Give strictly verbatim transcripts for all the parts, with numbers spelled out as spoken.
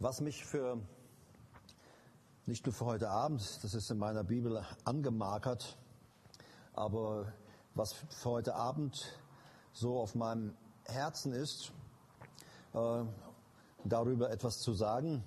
Was mich für, nicht nur für heute Abend, das ist in meiner Bibel angemarkert, aber was für heute Abend so auf meinem Herzen ist, äh, darüber etwas zu sagen,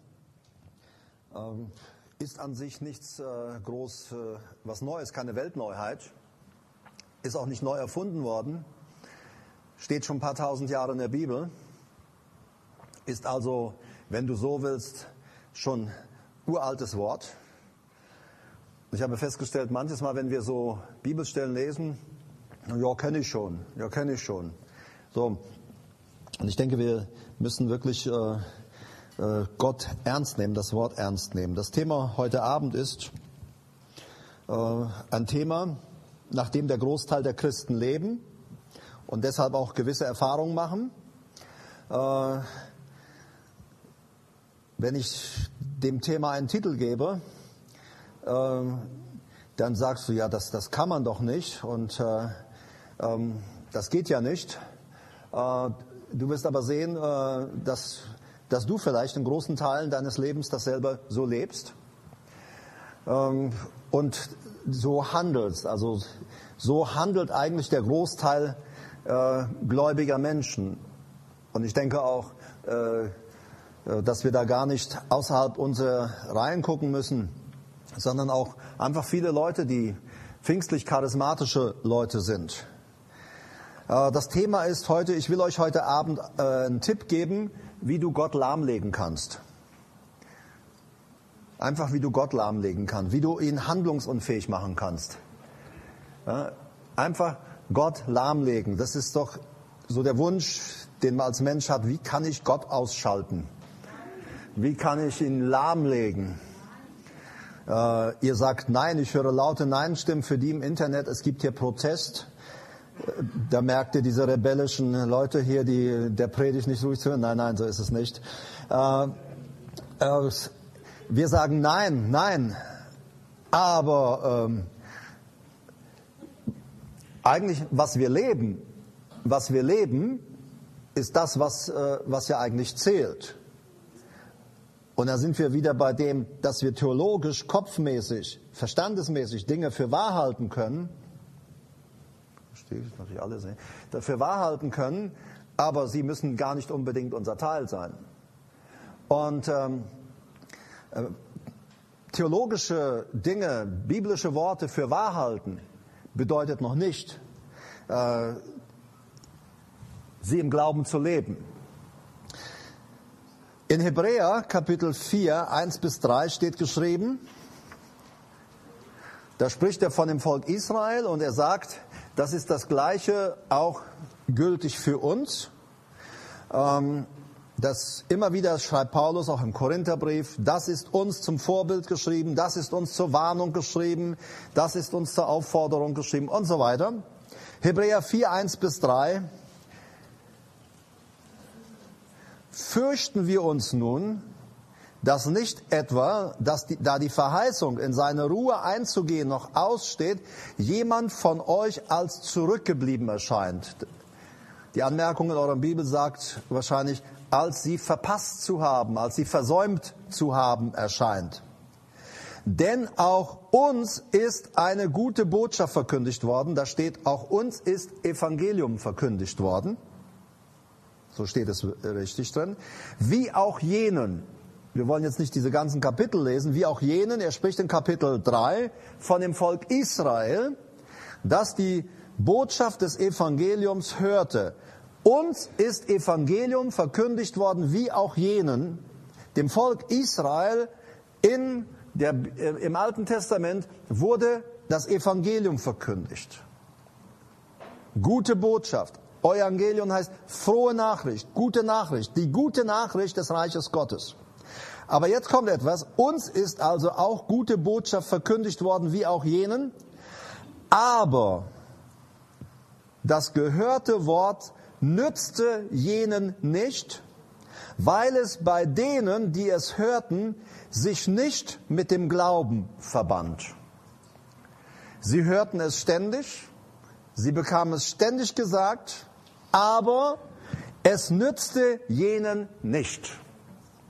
äh, ist an sich nichts äh, groß, äh, was Neues, keine Weltneuheit, ist auch nicht neu erfunden worden, steht schon ein paar tausend Jahre in der Bibel, ist also, wenn du so willst, schon uraltes Wort. Ich habe festgestellt, manches Mal, wenn wir so Bibelstellen lesen, ja, kenne ich schon, ja, kenne ich schon. So, und ich denke, wir müssen wirklich äh, äh, Gott ernst nehmen, das Wort ernst nehmen. Das Thema heute Abend ist äh, ein Thema, nach dem der Großteil der Christen leben und deshalb auch gewisse Erfahrungen machen. Äh, Wenn ich dem Thema einen Titel gebe, äh, dann sagst du, ja, das, das kann man doch nicht und äh, ähm, das geht ja nicht. Äh, du wirst aber sehen, äh, dass, dass du vielleicht in großen Teilen deines Lebens dasselbe so lebst ähm, und so handelst. Also so handelt eigentlich der Großteil äh, gläubiger Menschen. Und ich denke auch, äh, dass wir da gar nicht außerhalb unserer Reihen gucken müssen, sondern auch einfach viele Leute, die pfingstlich-charismatische Leute sind. Das Thema ist heute, ich will euch heute Abend einen Tipp geben, wie du Gott lahmlegen kannst. Einfach wie du Gott lahmlegen kannst, wie du ihn handlungsunfähig machen kannst. Einfach Gott lahmlegen, das ist doch so der Wunsch, den man als Mensch hat, wie kann ich Gott ausschalten? Wie kann ich ihn lahmlegen? Äh, ihr sagt Nein, ich höre laute Nein-Stimmen für die im Internet, es gibt hier Protest. Da merkt ihr diese rebellischen Leute hier, die der Predigt nicht ruhig zuhören. Nein, nein, so ist es nicht. Äh, äh, wir sagen Nein, nein. Aber ähm, eigentlich, was wir leben, was wir leben, ist das, was, äh, was ja eigentlich zählt. Und da sind wir wieder bei dem, dass wir theologisch, kopfmäßig, verstandesmäßig Dinge für wahr halten können. Verstehe ich, natürlich alle sehen. Dafür wahr halten können, aber sie müssen gar nicht unbedingt unser Teil sein. Und ähm, äh, theologische Dinge, biblische Worte für wahr halten, bedeutet noch nicht, äh, sie im Glauben zu leben. In Hebräer Kapitel vier, eins bis drei steht geschrieben, da spricht er von dem Volk Israel und er sagt, das ist das Gleiche auch gültig für uns. Das immer wieder schreibt Paulus auch im Korintherbrief, das ist uns zum Vorbild geschrieben, das ist uns zur Warnung geschrieben, das ist uns zur Aufforderung geschrieben und so weiter. Hebräer vier, eins bis drei. Fürchten wir uns nun, dass nicht etwa, dass die, da die Verheißung, in seine Ruhe einzugehen, noch aussteht, jemand von euch als zurückgeblieben erscheint. Die Anmerkung in eurer Bibel sagt wahrscheinlich, als sie verpasst zu haben, als sie versäumt zu haben, erscheint. Denn auch uns ist eine gute Botschaft verkündigt worden, da steht, auch uns ist Evangelium verkündigt worden. So steht es richtig drin. Wie auch jenen, wir wollen jetzt nicht diese ganzen Kapitel lesen, wie auch jenen, er spricht in Kapitel drei von dem Volk Israel, das die Botschaft des Evangeliums hörte. Uns ist Evangelium verkündigt worden, wie auch jenen, dem Volk Israel in der, im Alten Testament wurde das Evangelium verkündigt. Gute Botschaft. Evangelium heißt frohe Nachricht, gute Nachricht, die gute Nachricht des Reiches Gottes. Aber jetzt kommt etwas, uns ist also auch gute Botschaft verkündigt worden, wie auch jenen, aber das gehörte Wort nützte jenen nicht, weil es bei denen, die es hörten, sich nicht mit dem Glauben verband. Sie hörten es ständig, sie bekamen es ständig gesagt, aber es nützte jenen nicht.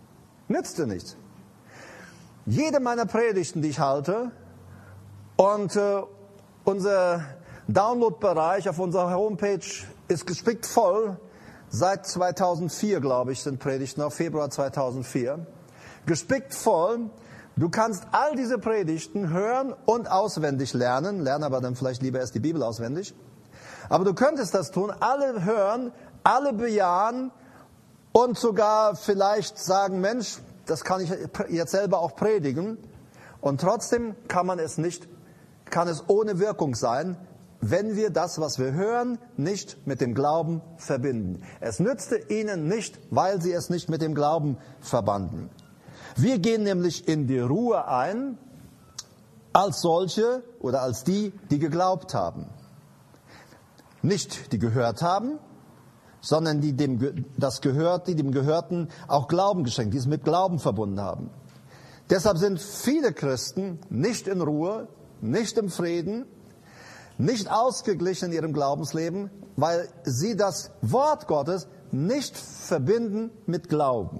Nützt dir nichts. Jede meiner Predigten, die ich halte, und äh, unser Download-Bereich auf unserer Homepage ist gespickt voll. Seit zweitausendvier, glaube ich, sind Predigten, auf Februar zweitausendvier. Gespickt voll. Du kannst all diese Predigten hören und auswendig lernen. Lerne aber dann vielleicht lieber erst die Bibel auswendig. Aber du könntest das tun, alle hören, alle bejahen und sogar vielleicht sagen, Mensch, das kann ich jetzt selber auch predigen. Und trotzdem kann man es nicht, kann es ohne Wirkung sein, wenn wir das, was wir hören, nicht mit dem Glauben verbinden. Es nützte ihnen nicht, weil sie es nicht mit dem Glauben verbanden. Wir gehen nämlich in die Ruhe ein, als solche oder als die, die geglaubt haben. Nicht die gehört haben, sondern die dem das gehört, die dem Gehörten auch Glauben geschenkt, die es mit Glauben verbunden haben. Deshalb sind viele Christen nicht in Ruhe, nicht im Frieden, nicht ausgeglichen in ihrem Glaubensleben, weil sie das Wort Gottes nicht verbinden mit Glauben.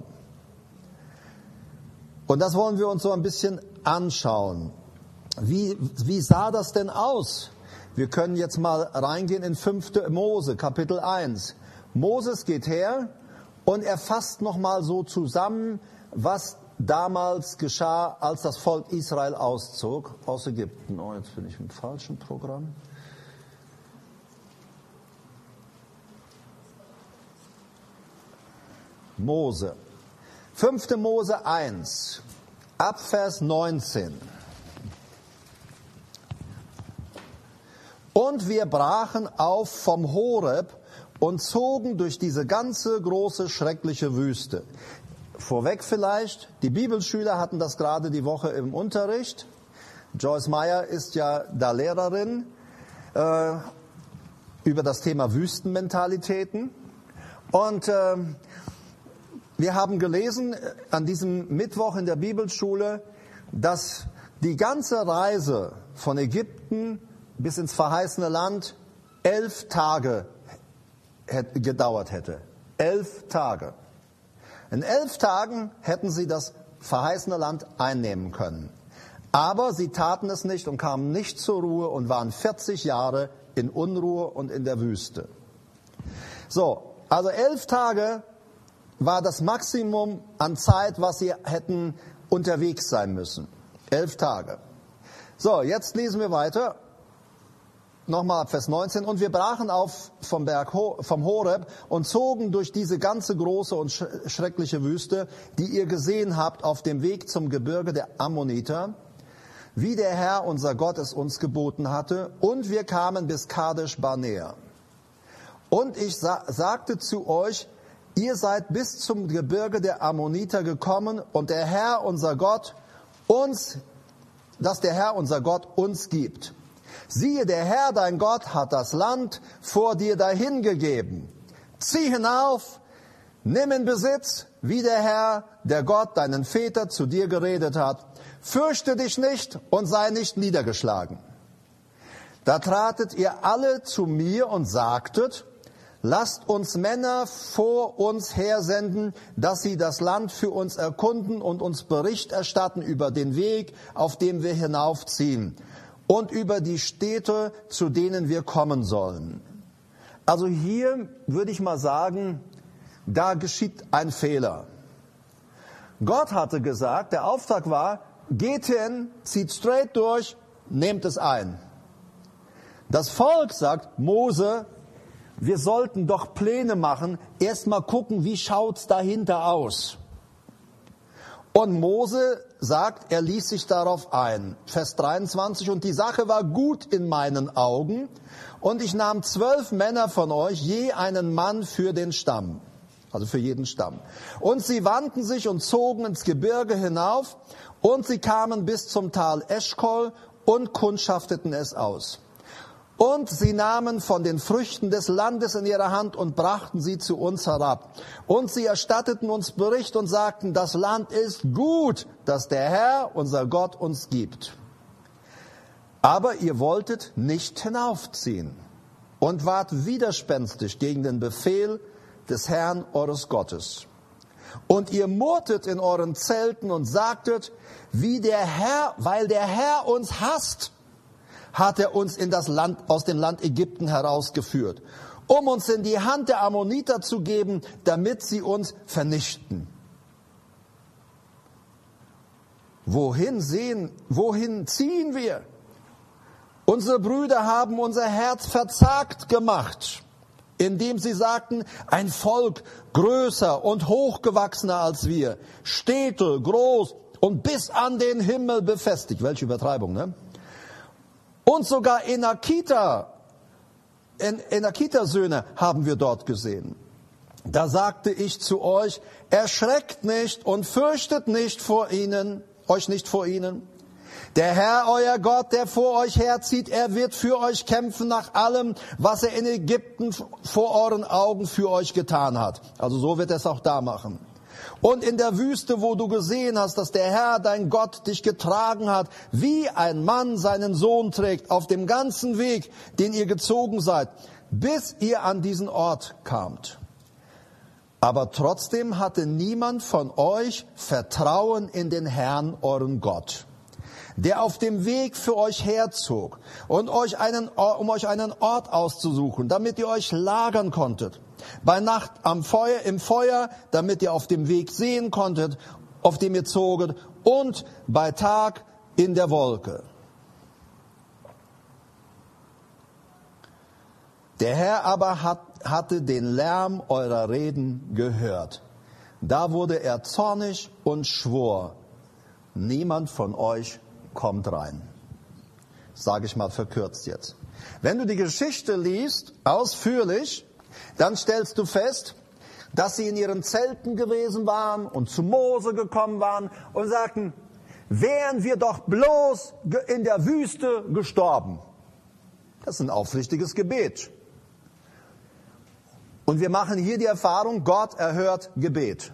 Und das wollen wir uns so ein bisschen anschauen. Wie, wie sah das denn aus? Wir können jetzt mal reingehen in fünfte Mose, Kapitel eins. Moses geht her und er fasst nochmal so zusammen, was damals geschah, als das Volk Israel auszog aus Ägypten. Oh, jetzt bin ich im falschen Programm. Mose. fünfte Mose eins, ab Vers neunzehn. Und wir brachen auf vom Horeb und zogen durch diese ganze große, schreckliche Wüste. Vorweg vielleicht, die Bibelschüler hatten das gerade die Woche im Unterricht. Joyce Meyer ist ja da Lehrerin äh, über das Thema Wüstenmentalitäten. Und äh, wir haben gelesen an diesem Mittwoch in der Bibelschule, dass die ganze Reise von Ägypten bis ins verheißene Land elf Tage gedauert hätte. Elf Tage. In elf Tagen hätten sie das verheißene Land einnehmen können. Aber sie taten es nicht und kamen nicht zur Ruhe und waren vierzig Jahre in Unruhe und in der Wüste. So, also elf Tage war das Maximum an Zeit, was sie hätten unterwegs sein müssen. Elf Tage. So, jetzt lesen wir weiter. Nochmal ab Vers neunzehn. Und wir brachen auf vom Berg vom Horeb und zogen durch diese ganze große und schreckliche Wüste, die ihr gesehen habt, auf dem Weg zum Gebirge der Ammoniter, wie der Herr, unser Gott, es uns geboten hatte. Und wir kamen bis Kadesh Barnea. Und ich sa- sagte zu euch, ihr seid bis zum Gebirge der Ammoniter gekommen und der Herr, unser Gott, uns, dass der Herr, unser Gott, uns gibt. Siehe, der Herr, dein Gott, hat das Land vor dir dahingegeben. Zieh hinauf, nimm in Besitz, wie der Herr, der Gott, deinen Väter zu dir geredet hat. Fürchte dich nicht und sei nicht niedergeschlagen. Da tratet ihr alle zu mir und sagtet, lasst uns Männer vor uns hersenden, dass sie das Land für uns erkunden und uns Bericht erstatten über den Weg, auf dem wir hinaufziehen, und über die Städte, zu denen wir kommen sollen. Also hier würde ich mal sagen, da geschieht ein Fehler. Gott hatte gesagt, der Auftrag war, geht hin, zieht straight durch, nehmt es ein. Das Volk sagt, Mose, wir sollten doch Pläne machen, erst mal gucken, wie schaut's dahinter aus. Und Mose sagt, er ließ sich darauf ein. Vers dreiundzwanzig, und die Sache war gut in meinen Augen, und ich nahm zwölf Männer von euch, je einen Mann für den Stamm, also für jeden Stamm. Und sie wandten sich und zogen ins Gebirge hinauf, und sie kamen bis zum Tal Eschkol und kundschafteten es aus. Und sie nahmen von den Früchten des Landes in ihre Hand und brachten sie zu uns herab. Und sie erstatteten uns Bericht und sagten, das Land ist gut, das der Herr, unser Gott, uns gibt. Aber ihr wolltet nicht hinaufziehen und wart widerspenstig gegen den Befehl des Herrn eures Gottes. Und ihr murrtet in euren Zelten und sagtet, wie der Herr, weil der Herr uns hasst, hat er uns in das Land, aus dem Land Ägypten herausgeführt, um uns in die Hand der Ammoniter zu geben, damit sie uns vernichten. Wohin sehen, wohin ziehen wir? Unsere Brüder haben unser Herz verzagt gemacht, indem sie sagten, ein Volk größer und hochgewachsener als wir, Städte groß und bis an den Himmel befestigt. Welche Übertreibung, ne? Und sogar Enakita, Enakita-Söhne haben wir dort gesehen. Da sagte ich zu euch, erschreckt nicht und fürchtet nicht vor ihnen, euch nicht vor ihnen. Der Herr, euer Gott, der vor euch herzieht, er wird für euch kämpfen nach allem, was er in Ägypten vor euren Augen für euch getan hat. Also so wird er es auch da machen. Und in der Wüste, wo du gesehen hast, dass der Herr, dein Gott, dich getragen hat, wie ein Mann seinen Sohn trägt, auf dem ganzen Weg, den ihr gezogen seid, bis ihr an diesen Ort kamt. Aber trotzdem hatte niemand von euch Vertrauen in den Herrn, euren Gott, der auf dem Weg für euch herzog, und euch einen, um euch einen Ort auszusuchen, damit ihr euch lagern konntet. Bei Nacht am Feuer, im Feuer, damit ihr auf dem Weg sehen konntet, auf dem ihr zoget, und bei Tag in der Wolke. Der Herr aber hat, hatte den Lärm eurer Reden gehört. Da wurde er zornig und schwor, niemand von euch kommt rein. Sage ich mal verkürzt jetzt. Wenn du die Geschichte liest, ausführlich, dann stellst du fest, dass sie in ihren Zelten gewesen waren und zu Mose gekommen waren und sagten, wären wir doch bloß in der Wüste gestorben. Das ist ein aufrichtiges Gebet. Und wir machen hier die Erfahrung, Gott erhört Gebet.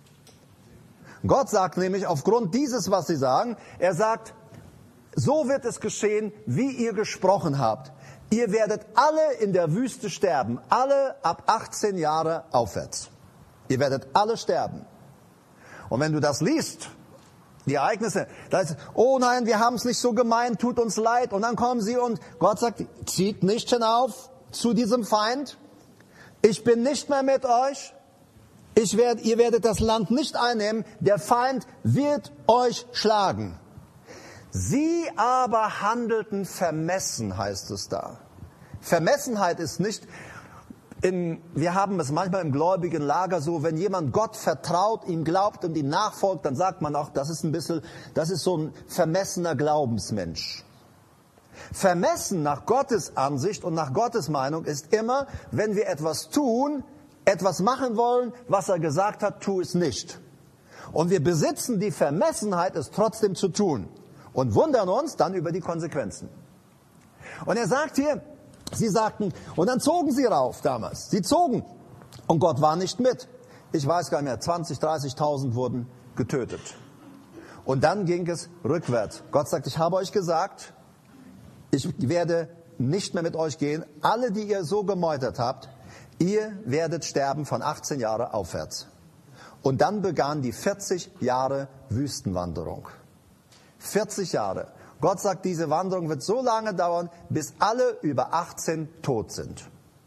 Gott sagt nämlich aufgrund dieses, was sie sagen, er sagt, so wird es geschehen, wie ihr gesprochen habt. Ihr werdet alle in der Wüste sterben, alle ab achtzehn Jahre aufwärts. Ihr werdet alle sterben. Und wenn du das liest, die Ereignisse, da ist, oh nein, wir haben es nicht so gemeint, tut uns leid. Und dann kommen sie und Gott sagt, zieht nicht hinauf zu diesem Feind. Ich bin nicht mehr mit euch. Ich werd, ihr werdet das Land nicht einnehmen. Der Feind wird euch schlagen. Sie aber handelten vermessen, heißt es da. Vermessenheit ist nicht, in, wir haben es manchmal im gläubigen Lager so, wenn jemand Gott vertraut, ihm glaubt und ihm nachfolgt, dann sagt man auch, das ist ein bisschen, das ist so ein vermessener Glaubensmensch. Vermessen nach Gottes Ansicht und nach Gottes Meinung ist immer, wenn wir etwas tun, etwas machen wollen, was er gesagt hat, tu es nicht. Und wir besitzen die Vermessenheit, es trotzdem zu tun. Und wundern uns dann über die Konsequenzen. Und er sagt hier, sie sagten, und dann zogen sie rauf damals. Sie zogen und Gott war nicht mit. Ich weiß gar nicht mehr, zwanzig, dreißigtausend wurden getötet. Und dann ging es rückwärts. Gott sagt, ich habe euch gesagt, ich werde nicht mehr mit euch gehen. Alle, die ihr so gemeutert habt, ihr werdet sterben von achtzehn Jahren aufwärts. Und dann begann die vierzig Jahre Wüstenwanderung. vierzig Jahre. Gott sagt, diese Wanderung wird so lange dauern, bis alle über achtzehn tot sind.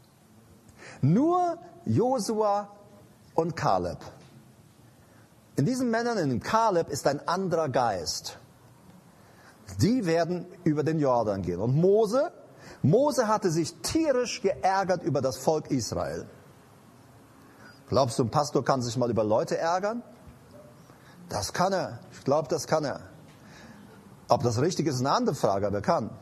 Nur Josua und Kaleb. In diesen Männern, in dem Kaleb, ist ein anderer Geist. Die werden über den Jordan gehen. Und Mose, Mose hatte sich tierisch geärgert über das Volk Israel. Glaubst du, ein Pastor kann sich mal über Leute ärgern? Das kann er. Ich glaube, das kann er. Ob das richtig ist, ist eine andere Frage, aber er kann.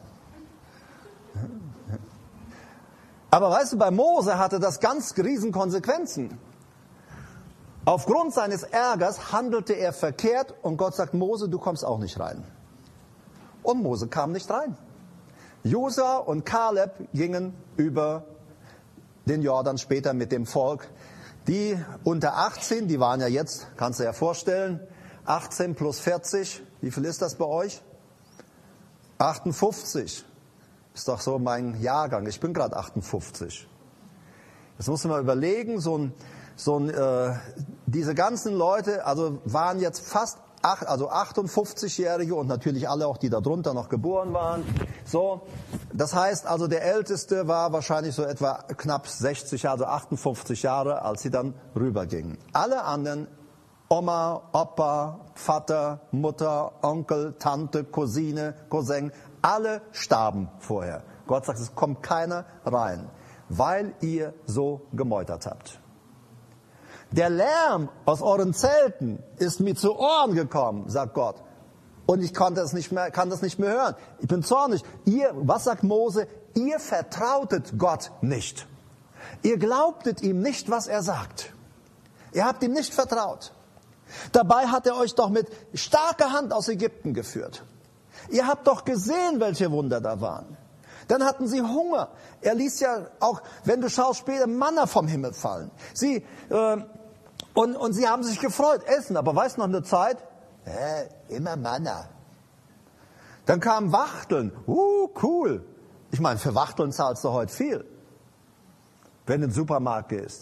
Aber weißt du, bei Mose hatte das ganz riesen Konsequenzen. Aufgrund seines Ärgers handelte er verkehrt und Gott sagt, Mose, du kommst auch nicht rein. Und Mose kam nicht rein. Josua und Kaleb gingen über den Jordan später mit dem Volk. Die unter achtzehn, die waren ja jetzt, kannst du dir ja vorstellen, achtzehn plus vierzig, wie viel ist das bei euch? achtundfünfzig. Ist doch so mein Jahrgang. Ich bin gerade achtundfünfzig. Jetzt musst du mal überlegen, so ein, so ein, äh, diese ganzen Leute, also waren jetzt fast acht, also achtundfünfzigjährige und natürlich alle auch, die darunter noch geboren waren. So, das heißt also, der Älteste war wahrscheinlich so etwa knapp sechzig Jahre, also achtundfünfzig Jahre, als sie dann rübergingen. Alle anderen, Oma, Opa, Vater, Mutter, Onkel, Tante, Cousine, Cousin, alle starben vorher. Gott sagt, es kommt keiner rein, weil ihr so gemeutert habt. Der Lärm aus euren Zelten ist mir zu Ohren gekommen, sagt Gott. Und ich konnte es nicht mehr, kann das nicht mehr hören. Ich bin zornig. Ihr, was sagt Mose? Ihr vertrautet Gott nicht. Ihr glaubtet ihm nicht, was er sagt. Ihr habt ihm nicht vertraut. Dabei hat er euch doch mit starker Hand aus Ägypten geführt. Ihr habt doch gesehen, welche Wunder da waren. Dann hatten sie Hunger. Er ließ ja auch, wenn du schaust, später Manna vom Himmel fallen. Sie, äh, und, und sie haben sich gefreut, essen. Aber weißt du noch eine Zeit? Äh, immer Manna. Dann kamen Wachteln. Uh, cool. Ich meine, für Wachteln zahlst du heute viel, wenn du in den Supermarkt gehst.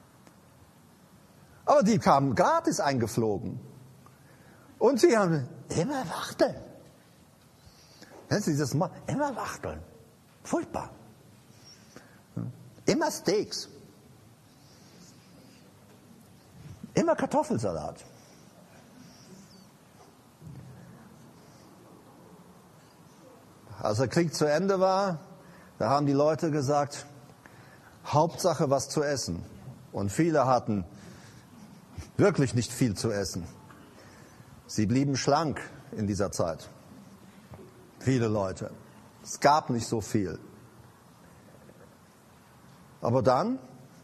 Aber die kamen gratis eingeflogen. Und sie haben immer Wachteln. Das ist dieses Mal, immer Wachteln. Furchtbar. Immer Steaks. Immer Kartoffelsalat. Als der Krieg zu Ende war, da haben die Leute gesagt, Hauptsache was zu essen. Und viele hatten wirklich nicht viel zu essen. Sie blieben schlank in dieser Zeit. Viele Leute. Es gab nicht so viel. Aber dann,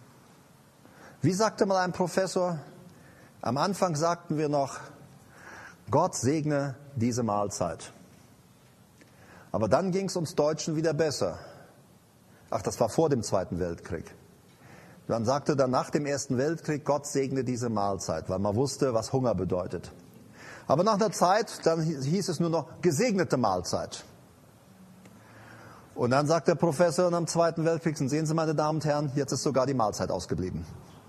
wie sagte mal ein Professor, am Anfang sagten wir noch, Gott segne diese Mahlzeit. Aber dann ging es uns Deutschen wieder besser. Ach, das war vor dem Zweiten Weltkrieg. Man sagte dann nach dem Ersten Weltkrieg, Gott segne diese Mahlzeit, weil man wusste, was Hunger bedeutet. Aber nach einer Zeit, dann hieß es nur noch gesegnete Mahlzeit. Und dann sagt der Professor nach dem Zweiten Weltkrieg, und sehen Sie, meine Damen und Herren, jetzt ist sogar die Mahlzeit ausgeblieben.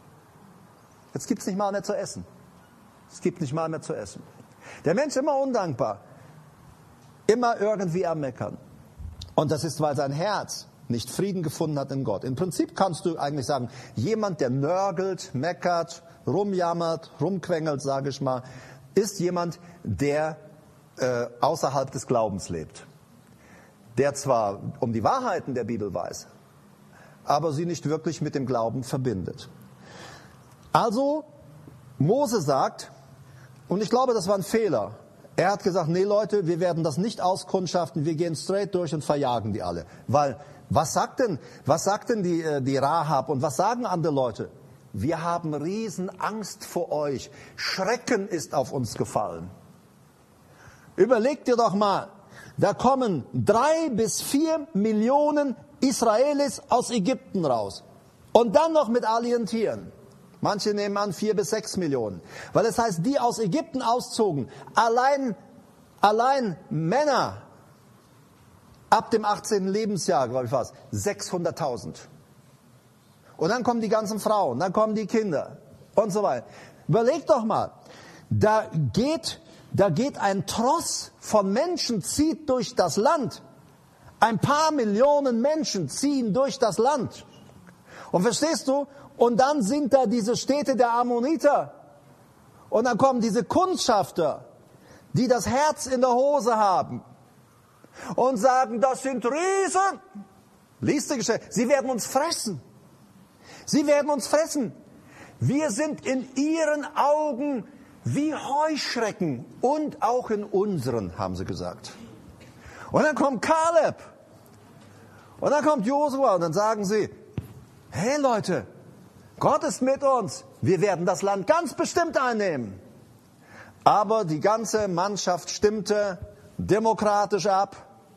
Jetzt gibt es nicht mal mehr zu essen. Es gibt nicht mal mehr zu essen. Der Mensch ist immer undankbar. Immer irgendwie am Meckern. Und das ist, weil sein Herz nicht Frieden gefunden hat in Gott. Im Prinzip kannst du eigentlich sagen, jemand, der nörgelt, meckert, rumjammert, rumquengelt, sage ich mal, ist jemand, der äh, außerhalb des Glaubens lebt. Der zwar um die Wahrheiten der Bibel weiß, aber sie nicht wirklich mit dem Glauben verbindet. Also, Mose sagt, und ich glaube, das war ein Fehler, er hat gesagt, nee Leute, wir werden das nicht auskundschaften, wir gehen straight durch und verjagen die alle. Weil, was sagt denn, was sagt denn die, die Rahab und was sagen andere Leute? Wir haben Riesenangst vor euch, Schrecken ist auf uns gefallen. Überleg dir doch mal, da kommen drei bis vier Millionen Israelis aus Ägypten raus. Und dann noch mit all ihren Tieren. Manche nehmen an vier bis sechs Millionen. Weil es heißt, die aus Ägypten auszogen, allein, allein Männer ab dem achtzehnten Lebensjahr, glaube ich was, sechshunderttausend. Und dann kommen die ganzen Frauen, dann kommen die Kinder und so weiter. Überleg doch mal, da geht, da geht ein Tross von Menschen, zieht durch das Land. Ein paar Millionen Menschen ziehen durch das Land. Und verstehst du? Und dann sind da diese Städte der Ammoniter. Und dann kommen diese Kundschafter, die das Herz in der Hose haben und sagen, das sind Riesen. Lies die Geschichte. Sie werden uns fressen. Sie werden uns fressen. Wir sind in ihren Augen wie Heuschrecken und auch in unseren, haben sie gesagt. Und dann kommt Kaleb. Und dann kommt Josua und dann sagen sie, hey Leute, Gott ist mit uns. Wir werden das Land ganz bestimmt einnehmen. Aber die ganze Mannschaft stimmte demokratisch ab.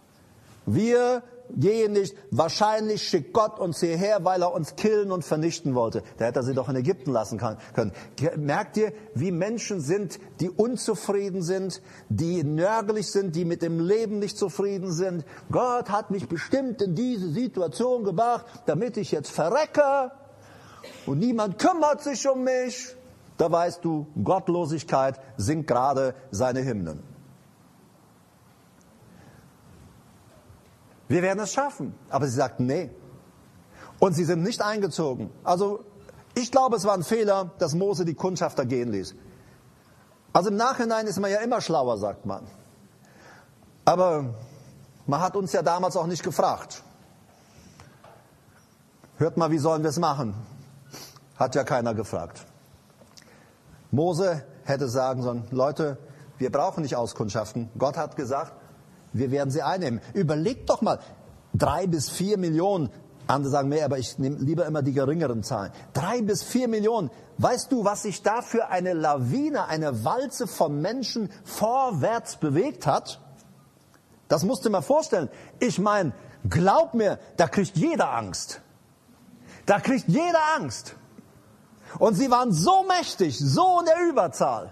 Wir gehen nicht. Wahrscheinlich schickt Gott uns hierher, weil er uns killen und vernichten wollte. Da hätte er sie doch in Ägypten lassen können. Merkt ihr, wie Menschen sind, die unzufrieden sind, die nörgelig sind, die mit dem Leben nicht zufrieden sind. Gott hat mich bestimmt in diese Situation gebracht, damit ich jetzt verrecke und niemand kümmert sich um mich. Da weißt du, Gottlosigkeit singt gerade seine Hymnen. Wir werden es schaffen. Aber sie sagten, nee. Und sie sind nicht eingezogen. Also ich glaube, es war ein Fehler, dass Mose die Kundschafter gehen ließ. Also im Nachhinein ist man ja immer schlauer, sagt man. Aber man hat uns ja damals auch nicht gefragt. Hört mal, wie sollen wir es machen? Hat ja keiner gefragt. Mose hätte sagen sollen, Leute, wir brauchen nicht auskundschaften. Gott hat gesagt, wir werden sie einnehmen. Überlegt doch mal, drei bis vier Millionen. Andere sagen mehr, aber ich nehme lieber immer die geringeren Zahlen. Drei bis vier Millionen. Weißt du, was sich da für eine Lawine, eine Walze von Menschen vorwärts bewegt hat? Das musst du dir mal vorstellen. Ich meine, glaub mir, da kriegt jeder Angst. Da kriegt jeder Angst. Und sie waren so mächtig, so in der Überzahl.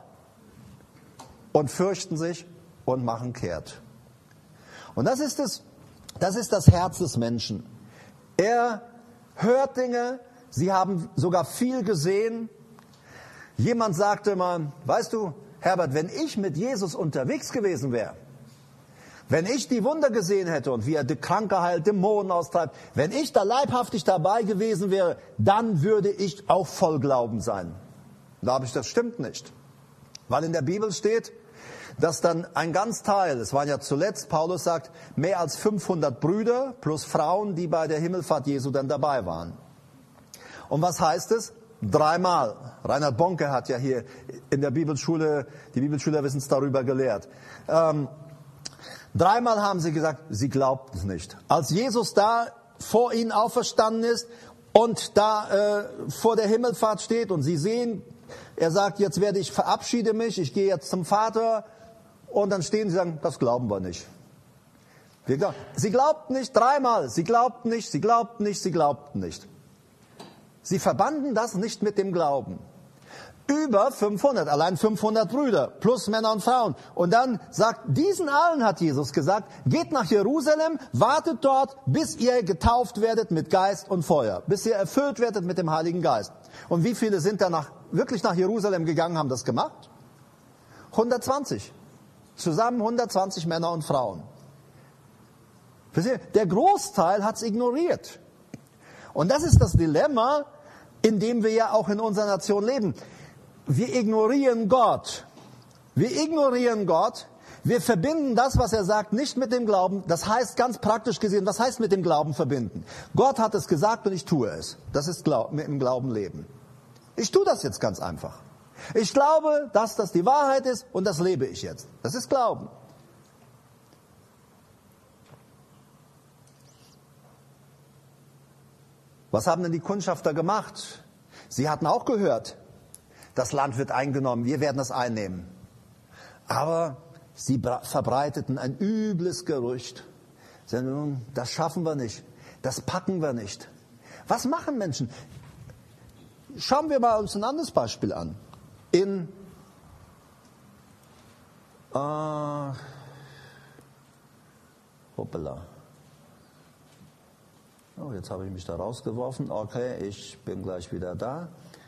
Und fürchten sich und machen kehrt. Und das ist das, das ist das Herz des Menschen. Er hört Dinge, sie haben sogar viel gesehen. Jemand sagte mal, weißt du, Herbert, wenn ich mit Jesus unterwegs gewesen wäre, wenn ich die Wunder gesehen hätte und wie er die Kranke heilt, Dämonen austreibt, wenn ich da leibhaftig dabei gewesen wäre, dann würde ich auch voll Glauben sein. Da habe ich, das stimmt nicht. Weil in der Bibel steht, dass dann ein ganz Teil, es waren ja zuletzt, Paulus sagt, mehr als fünfhundert Brüder plus Frauen, die bei der Himmelfahrt Jesu dann dabei waren. Und was heißt es? Dreimal. Reinhard Bonke hat ja hier in der Bibelschule, die Bibelschüler wissen es darüber gelehrt. Ähm, dreimal haben sie gesagt, sie glaubten es nicht. Als Jesus da vor ihnen auferstanden ist und da äh, vor der Himmelfahrt steht und sie sehen, er sagt, jetzt werde ich, verabschiede mich, ich gehe jetzt zum Vater. Und dann stehen sie und sagen, das glauben wir nicht. Wir glauben, sie glaubten nicht, dreimal, sie glaubten nicht, sie glaubten nicht, sie glaubten nicht. Sie verbanden das nicht mit dem Glauben. Über fünfhundert, allein fünfhundert Brüder, plus Männer und Frauen. Und dann sagt, diesen allen hat Jesus gesagt, geht nach Jerusalem, wartet dort, bis ihr getauft werdet mit Geist und Feuer. Bis ihr erfüllt werdet mit dem Heiligen Geist. Und wie viele sind danach wirklich nach Jerusalem gegangen, haben das gemacht? hundertzwanzig. Zusammen hundertzwanzig Männer und Frauen. Der Großteil hat es ignoriert. Und das ist das Dilemma, in dem wir ja auch in unserer Nation leben. Wir ignorieren Gott. Wir ignorieren Gott. Wir verbinden das, was er sagt, nicht mit dem Glauben. Das heißt ganz praktisch gesehen, was heißt mit dem Glauben verbinden? Gott hat es gesagt und ich tue es. Das ist mit dem Glauben leben. Ich tue das jetzt ganz einfach. Ich glaube, dass das die Wahrheit ist und das lebe ich jetzt. Das ist Glauben. Was haben denn die Kundschafter gemacht? Sie hatten auch gehört, das Land wird eingenommen, wir werden das einnehmen. Aber sie verbreiteten ein übles Gerücht. Sie sagten, das schaffen wir nicht, das packen wir nicht. Was machen Menschen? Schauen wir mal uns ein anderes Beispiel an. In äh, hoppala. Oh, jetzt habe ich mich da rausgeworfen. Okay, ich bin gleich wieder da.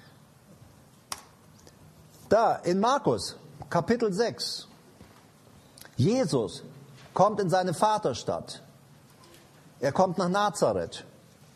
Da, in Markus, Kapitel sechs. Jesus kommt in seine Vaterstadt. Er kommt nach Nazareth.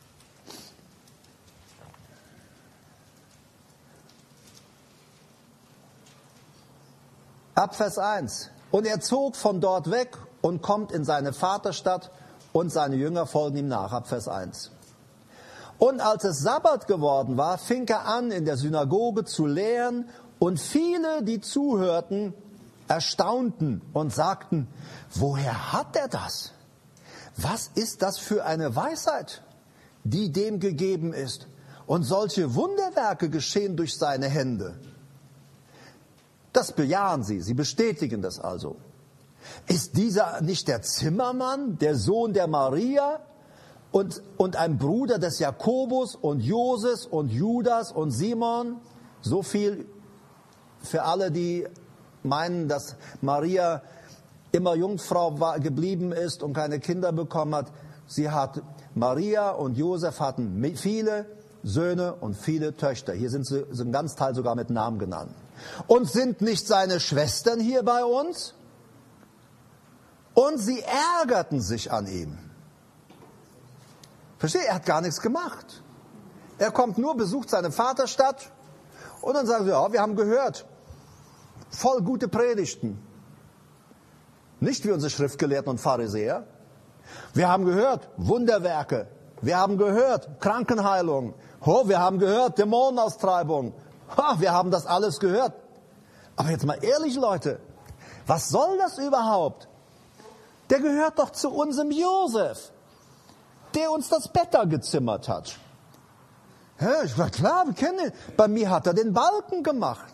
Ab Vers eins. Und er zog von dort weg und kommt in seine Vaterstadt und seine Jünger folgen ihm nach. Ab Vers eins. Und als es Sabbat geworden war, fing er an, in der Synagoge zu lehren und viele, die zuhörten, erstaunten und sagten, woher hat er das? Was ist das für eine Weisheit, die dem gegeben ist? Und solche Wunderwerke geschehen durch seine Hände. Das bejahen sie, sie bestätigen das also. Ist dieser nicht der Zimmermann, der Sohn der Maria und, und ein Bruder des Jakobus und Joses und Judas und Simon? So viel für alle, die meinen, dass Maria immer Jungfrau war, geblieben ist und keine Kinder bekommen hat. Sie hat, Maria und Josef hatten viele Söhne und viele Töchter. Hier sind sie, sind ein ganz Teil sogar mit Namen genannt. Und sind nicht seine Schwestern hier bei uns? Und sie ärgerten sich an ihm. Versteht? Er hat gar nichts gemacht. Er kommt nur, besucht seine Vaterstadt und dann sagen sie, ja, wir haben gehört, voll gute Predigten. Nicht wie unsere Schriftgelehrten und Pharisäer. Wir haben gehört, Wunderwerke. Wir haben gehört, Krankenheilung. Oh, wir haben gehört, Dämonenaustreibung. Ha, wir haben das alles gehört. Aber jetzt mal ehrlich, Leute, was soll das überhaupt? Der gehört doch zu unserem Josef, der uns das Bett da gezimmert hat. Ja, ich war klar, wir kennen ihn. Bei mir hat er den Balken gemacht.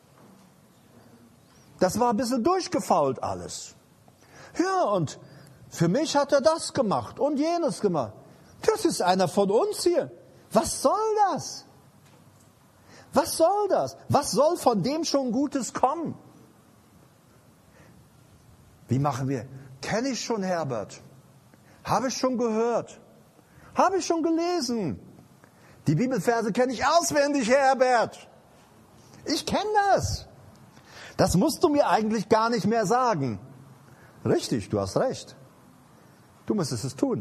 Das war ein bisschen durchgefault alles. Ja, und für mich hat er das gemacht und jenes gemacht. Das ist einer von uns hier. Was soll das? Was soll das? Was soll von dem schon Gutes kommen? Wie machen wir? Kenne ich schon Herbert? Habe ich schon gehört? Habe ich schon gelesen? Die Bibelverse kenne ich auswendig, Herbert. Ich kenne das. Das musst du mir eigentlich gar nicht mehr sagen. Richtig, du hast recht. Du müsstest es tun.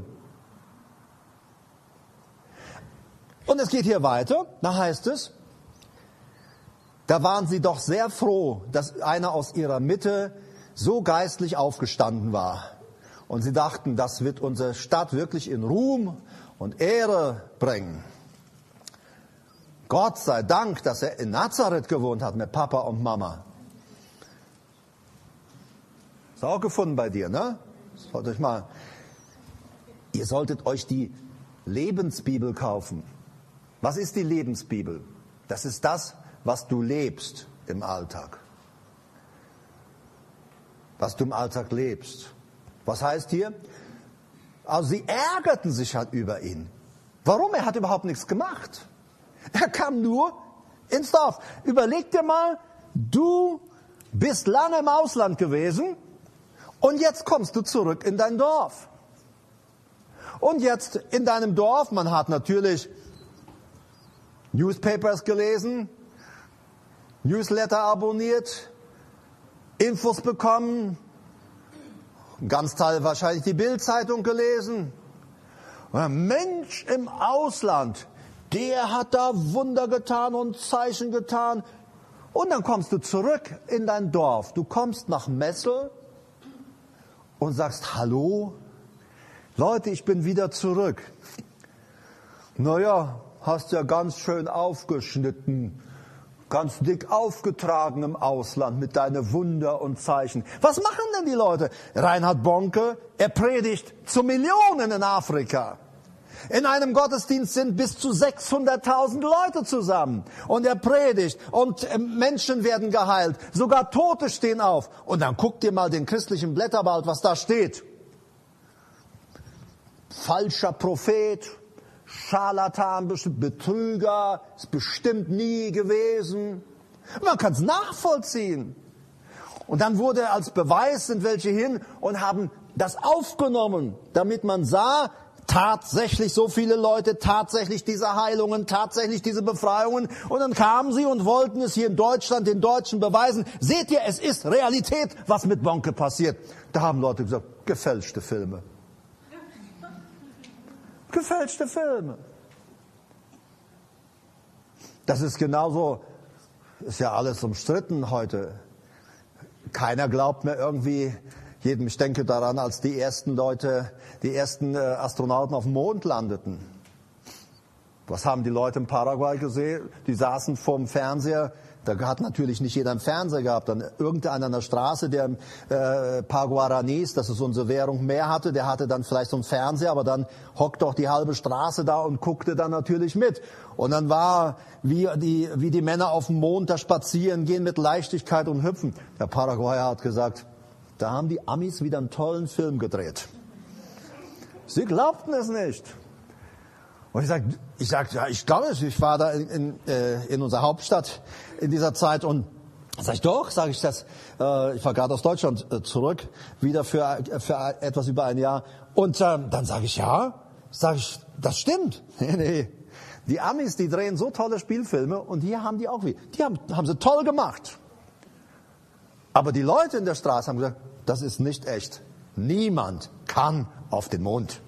Und es geht hier weiter. Da heißt es, da waren sie doch sehr froh, dass einer aus ihrer Mitte so geistlich aufgestanden war. Und sie dachten, das wird unsere Stadt wirklich in Ruhm und Ehre bringen. Gott sei Dank, dass er in Nazareth gewohnt hat mit Papa und Mama. Ist auch gefunden bei dir, ne? Sollt euch mal, ihr solltet euch die Lebensbibel kaufen. Was ist die Lebensbibel? Das ist das, was du lebst im Alltag. Was du im Alltag lebst. Was heißt hier? Also sie ärgerten sich halt über ihn. Warum? Er hat überhaupt nichts gemacht. Er kam nur ins Dorf. Überleg dir mal, du bist lange im Ausland gewesen und jetzt kommst du zurück in dein Dorf. Und jetzt in deinem Dorf, man hat natürlich Newspapers gelesen, Newsletter abonniert, Infos bekommen, ein ganz Teil wahrscheinlich die Bild-Zeitung gelesen. Und ein Mensch im Ausland, der hat da Wunder getan und Zeichen getan. Und dann kommst du zurück in dein Dorf. Du kommst nach Messel und sagst, hallo, Leute, ich bin wieder zurück. Naja, hast ja ganz schön aufgeschnitten, ganz dick aufgetragen im Ausland mit deinen Wunder und Zeichen. Was machen denn die Leute? Reinhard Bonke, er predigt zu Millionen in Afrika. In einem Gottesdienst sind bis zu sechshunderttausend Leute zusammen. Und er predigt und Menschen werden geheilt. Sogar Tote stehen auf. Und dann guck dir mal den christlichen Blätterbald, was da steht. Falscher Prophet, Scharlatan, Betrüger, ist bestimmt nie gewesen. Man kann es nachvollziehen. Und dann wurde als Beweis, sind welche hin und haben das aufgenommen, damit man sah, tatsächlich so viele Leute, tatsächlich diese Heilungen, tatsächlich diese Befreiungen. Und dann kamen sie und wollten es hier in Deutschland den Deutschen beweisen. Seht ihr, es ist Realität, was mit Bonke passiert. Da haben Leute gesagt, gefälschte Filme. Gefälschte Filme. Das ist genauso, ist ja alles umstritten heute. Keiner glaubt mehr irgendwie, jedem, ich denke daran, als die ersten Leute, die ersten äh, Astronauten auf dem Mond landeten. Was haben die Leute in Paraguay gesehen? Die saßen vorm Fernseher. Da hat natürlich nicht jeder einen Fernseher gehabt. Dann irgendeiner an der Straße, der äh, paar Guaranis, das ist unsere Währung, mehr hatte, der hatte dann vielleicht so einen Fernseher, aber dann hockt doch die halbe Straße da und guckte dann natürlich mit. Und dann war, wie die, wie die Männer auf dem Mond da spazieren gehen mit Leichtigkeit und hüpfen. Der Paraguayer hat gesagt, da haben die Amis wieder einen tollen Film gedreht. Sie glaubten es nicht. Und ich sag, ich sag, ja, ich glaube es. Ich war da in, in, äh, in unserer Hauptstadt in dieser Zeit und sag ich doch, sage ich das. Äh, ich war gerade aus Deutschland äh, zurück, wieder für, für etwas über ein Jahr. Und äh, dann sage ich, ja, sage ich, das stimmt. Nee, nee, Die Amis, die drehen so tolle Spielfilme und hier haben die auch wieder. Die haben, haben sie toll gemacht. Aber die Leute in der Straße haben gesagt, das ist nicht echt. Niemand kann auf den Mond.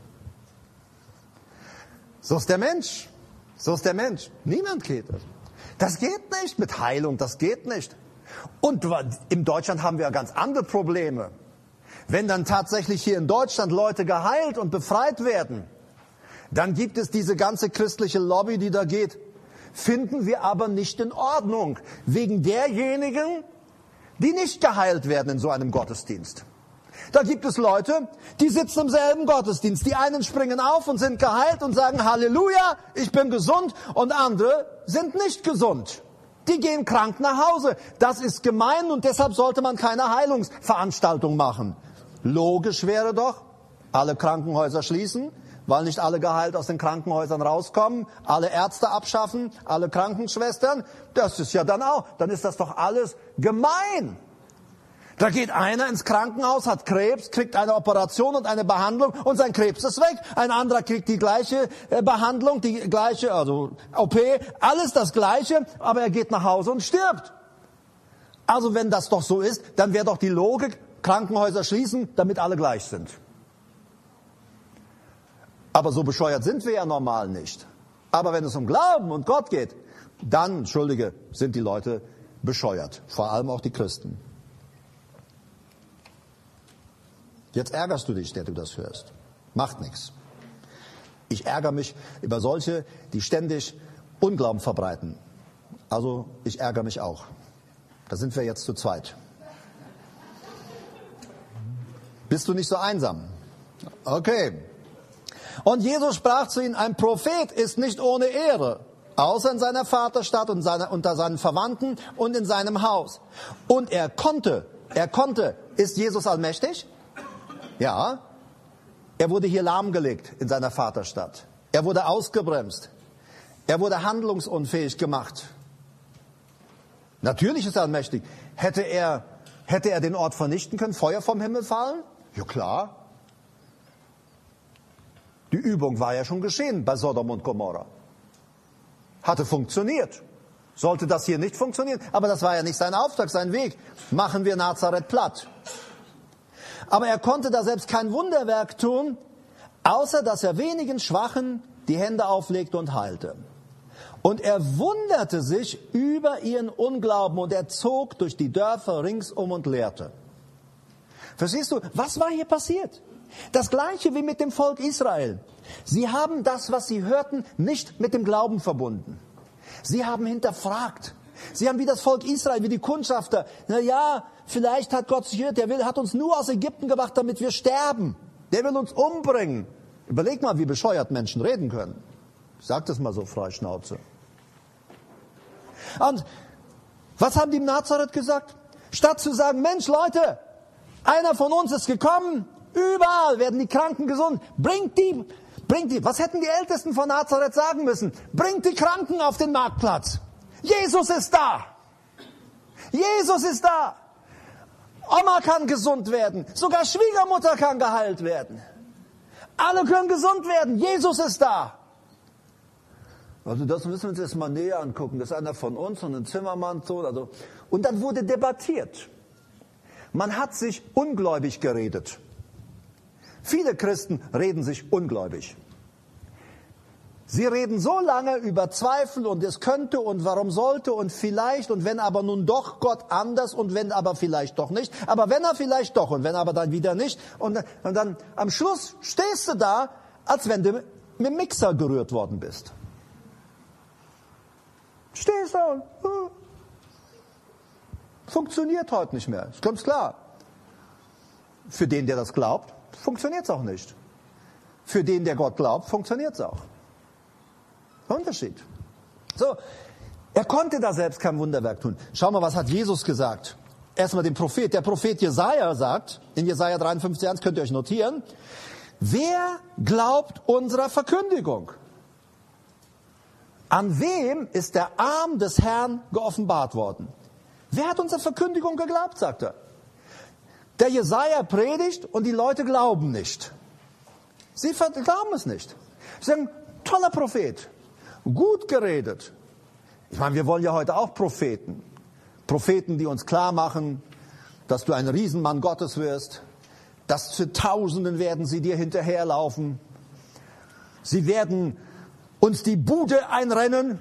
So ist der Mensch. So ist der Mensch. Niemand geht. Das geht nicht mit Heilung, das geht nicht. Und in Deutschland haben wir ja ganz andere Probleme. Wenn dann tatsächlich hier in Deutschland Leute geheilt und befreit werden, dann gibt es diese ganze christliche Lobby, die da geht. Finden wir aber nicht in Ordnung. Wegen derjenigen, die nicht geheilt werden in so einem Gottesdienst. Da gibt es Leute, die sitzen im selben Gottesdienst. Die einen springen auf und sind geheilt und sagen Halleluja, ich bin gesund. Und andere sind nicht gesund. Die gehen krank nach Hause. Das ist gemein und deshalb sollte man keine Heilungsveranstaltung machen. Logisch wäre doch, alle Krankenhäuser schließen, weil nicht alle geheilt aus den Krankenhäusern rauskommen, alle Ärzte abschaffen, alle Krankenschwestern. Das ist ja dann auch, dann ist das doch alles gemein. Da geht einer ins Krankenhaus, hat Krebs, kriegt eine Operation und eine Behandlung und sein Krebs ist weg. Ein anderer kriegt die gleiche Behandlung, die gleiche, also O P, alles das Gleiche, aber er geht nach Hause und stirbt. Also wenn das doch so ist, dann wäre doch die Logik, Krankenhäuser schließen, damit alle gleich sind. Aber so bescheuert sind wir ja normal nicht. Aber wenn es um Glauben und Gott geht, dann, entschuldige, sind die Leute bescheuert. Vor allem auch die Christen. Jetzt ärgerst du dich, der du das hörst. Macht nichts. Ich ärgere mich über solche, die ständig Unglauben verbreiten. Also ich ärgere mich auch. Da sind wir jetzt zu zweit. Bist du nicht so einsam? Okay. Und Jesus sprach zu ihnen, ein Prophet ist nicht ohne Ehre, außer in seiner Vaterstadt und seiner, unter seinen Verwandten und in seinem Haus. Und er konnte, er konnte, ist Jesus allmächtig? Ja. Er wurde hier lahmgelegt in seiner Vaterstadt. Er wurde ausgebremst. Er wurde handlungsunfähig gemacht. Natürlich ist er allmächtig. Hätte er, hätte er den Ort vernichten können, Feuer vom Himmel fallen? Ja klar. Die Übung war ja schon geschehen bei Sodom und Gomorra. Hatte funktioniert. Sollte das hier nicht funktionieren? Aber das war ja nicht sein Auftrag, sein Weg. Machen wir Nazareth platt. Aber er konnte da selbst kein Wunderwerk tun, außer dass er wenigen Schwachen die Hände auflegte und heilte. Und er wunderte sich über ihren Unglauben und er zog durch die Dörfer ringsum und lehrte. Verstehst du, was war hier passiert? Das Gleiche wie mit dem Volk Israel. Sie haben das, was sie hörten, nicht mit dem Glauben verbunden. Sie haben hinterfragt. Sie haben wie das Volk Israel, wie die Kundschafter. Na ja, vielleicht hat Gott sich irrt, der will, hat uns nur aus Ägypten gebracht, damit wir sterben. Der will uns umbringen. Überleg mal, wie bescheuert Menschen reden können. Ich sag das mal so frei Schnauze. Und was haben die im Nazareth gesagt? Statt zu sagen, Mensch Leute, einer von uns ist gekommen, überall werden die Kranken gesund. Bringt die, bringt die. Was hätten die Ältesten von Nazareth sagen müssen? Bringt die Kranken auf den Marktplatz. Jesus ist da. Jesus ist da. Oma kann gesund werden. Sogar Schwiegermutter kann geheilt werden. Alle können gesund werden. Jesus ist da. Also das müssen wir uns jetzt mal näher angucken. Das ist einer von uns und ein Zimmermann. So, also. Und dann wurde debattiert. Man hat sich ungläubig geredet. Viele Christen reden sich ungläubig. Sie reden so lange über Zweifel und es könnte und warum sollte und vielleicht und wenn aber nun doch Gott anders und wenn aber vielleicht doch nicht. Aber wenn er vielleicht doch und wenn aber dann wieder nicht. Und, und dann am Schluss stehst du da, als wenn du mit dem Mixer gerührt worden bist. Stehst da und uh, funktioniert heute nicht mehr. Ist ganz klar. Für den, der das glaubt, funktioniert es auch nicht. Für den, der Gott glaubt, funktioniert es auch. Unterschied. So, er konnte da selbst kein Wunderwerk tun. Schau mal, was hat Jesus gesagt? Erstmal den Prophet. Der Prophet Jesaja sagt, in Jesaja dreiundfünfzig eins, könnt ihr euch notieren, wer glaubt unserer Verkündigung? An wem ist der Arm des Herrn geoffenbart worden? Wer hat unserer Verkündigung geglaubt, sagt er. Der Jesaja predigt und die Leute glauben nicht. Sie glauben es nicht. Sie sagen, toller Prophet. gut geredet. Ich meine, wir wollen ja heute auch Propheten. Propheten, die uns klar machen, dass du ein Riesenmann Gottes wirst, dass zu Tausenden werden sie dir hinterherlaufen. Sie werden uns die Bude einrennen.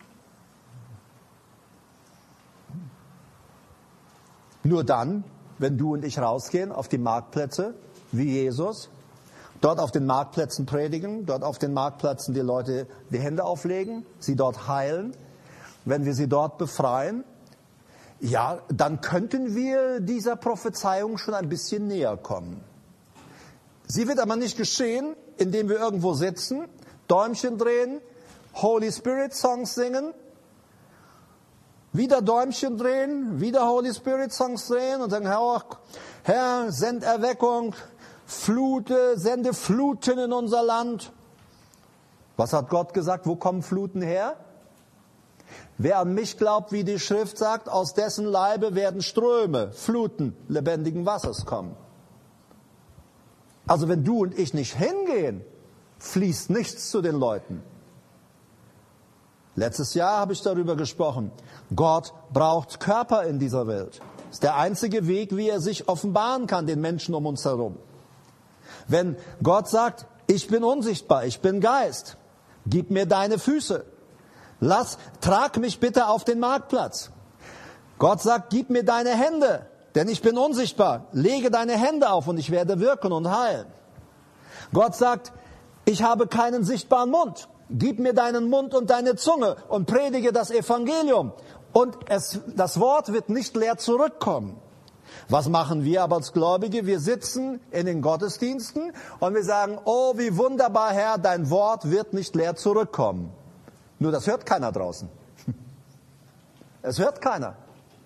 Nur dann, wenn du und ich rausgehen auf die Marktplätze, wie Jesus, dort auf den Marktplätzen predigen, dort auf den Marktplätzen die Leute die Hände auflegen, sie dort heilen, wenn wir sie dort befreien, ja, dann könnten wir dieser Prophezeiung schon ein bisschen näher kommen. Sie wird aber nicht geschehen, indem wir irgendwo sitzen, Däumchen drehen, Holy Spirit Songs singen, wieder Däumchen drehen, wieder Holy Spirit Songs drehen und sagen, Herr, Herr, send Erweckung, Flute, sende Fluten in unser Land. Was hat Gott gesagt? Wo kommen Fluten her? Wer an mich glaubt, wie die Schrift sagt, aus dessen Leibe werden Ströme, Fluten lebendigen Wassers kommen. Also wenn du und ich nicht hingehen, fließt nichts zu den Leuten. Letztes Jahr habe ich darüber gesprochen. Gott braucht Körper in dieser Welt. Das ist der einzige Weg, wie er sich offenbaren kann, den Menschen um uns herum. Wenn Gott sagt, ich bin unsichtbar, ich bin Geist, gib mir deine Füße. Lass, trag mich bitte auf den Marktplatz. Gott sagt, gib mir deine Hände, denn ich bin unsichtbar. Lege deine Hände auf und ich werde wirken und heilen. Gott sagt, ich habe keinen sichtbaren Mund. Gib mir deinen Mund und deine Zunge und predige das Evangelium. Und es, das Wort wird nicht leer zurückkommen. Was machen wir aber als Gläubige? Wir sitzen in den Gottesdiensten und wir sagen, oh, wie wunderbar, Herr, dein Wort wird nicht leer zurückkommen. Nur das hört keiner draußen. Es hört keiner.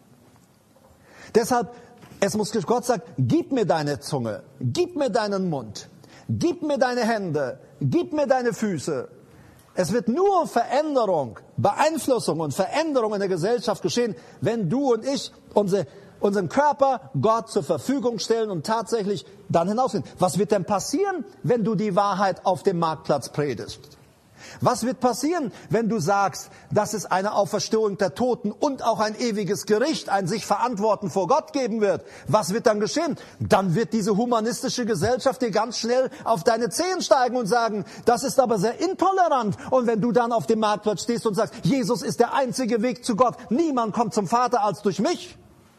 Deshalb, es muss Gott sagen, gib mir deine Zunge, gib mir deinen Mund, gib mir deine Hände, gib mir deine Füße. Es wird nur Veränderung, Beeinflussung und Veränderung in der Gesellschaft geschehen, wenn du und ich unsere, unseren Körper Gott zur Verfügung stellen und tatsächlich dann hinausgehen. Was wird denn passieren, wenn du die Wahrheit auf dem Marktplatz predigst? Was wird passieren, wenn du sagst, dass es eine Auferstehung der Toten und auch ein ewiges Gericht, ein sich verantworten vor Gott geben wird? Was wird dann geschehen? Dann wird diese humanistische Gesellschaft dir ganz schnell auf deine Zehen steigen und sagen, das ist aber sehr intolerant. Und wenn du dann auf dem Marktplatz stehst und sagst, Jesus ist der einzige Weg zu Gott, niemand kommt zum Vater als durch mich.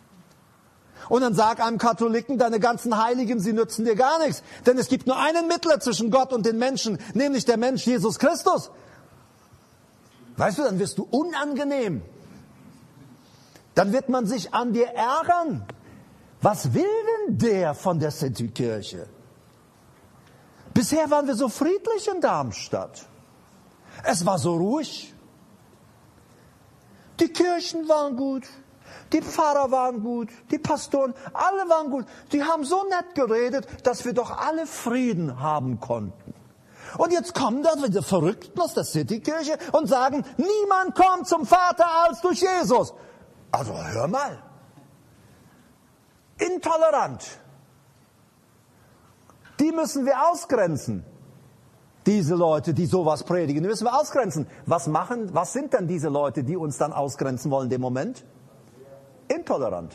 Und dann sag einem Katholiken, deine ganzen Heiligen, sie nützen dir gar nichts. Denn es gibt nur einen Mittler zwischen Gott und den Menschen, nämlich der Mensch Jesus Christus. Weißt du, dann wirst du unangenehm. Dann wird man sich an dir ärgern. Was will denn der von der Citykirche? Bisher waren wir so friedlich in Darmstadt. Es war so ruhig. Die Kirchen waren gut. Die Pfarrer waren gut, die Pastoren, alle waren gut. Die haben so nett geredet, dass wir doch alle Frieden haben konnten. Und jetzt kommen da diese Verrückten aus der Citykirche und sagen, niemand kommt zum Vater als durch Jesus. Also hör mal. Intolerant. Die müssen wir ausgrenzen. Diese Leute, die sowas predigen, die müssen wir ausgrenzen. Was machen, was sind denn diese Leute, die uns dann ausgrenzen wollen in dem Moment? Intolerant.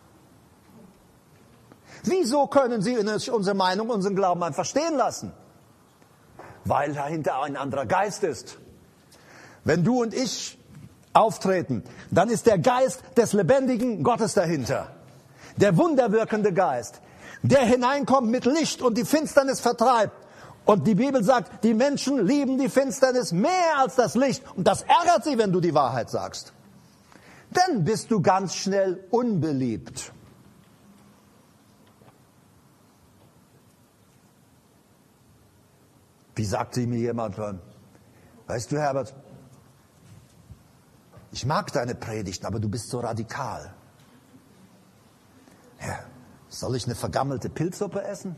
Wieso können sie unsere Meinung, unseren Glauben einfach stehen lassen? Weil dahinter ein anderer Geist ist. Wenn du und ich auftreten, dann ist der Geist des lebendigen Gottes dahinter. Der wunderwirkende Geist, der hineinkommt mit Licht und die Finsternis vertreibt. Und die Bibel sagt, die Menschen lieben die Finsternis mehr als das Licht. Und das ärgert sie, wenn du die Wahrheit sagst. Dann bist du ganz schnell unbeliebt. Wie sagte mir jemand, weißt du, Herbert, ich mag deine Predigten, aber du bist so radikal. Ja, soll ich eine vergammelte Pilzsuppe essen?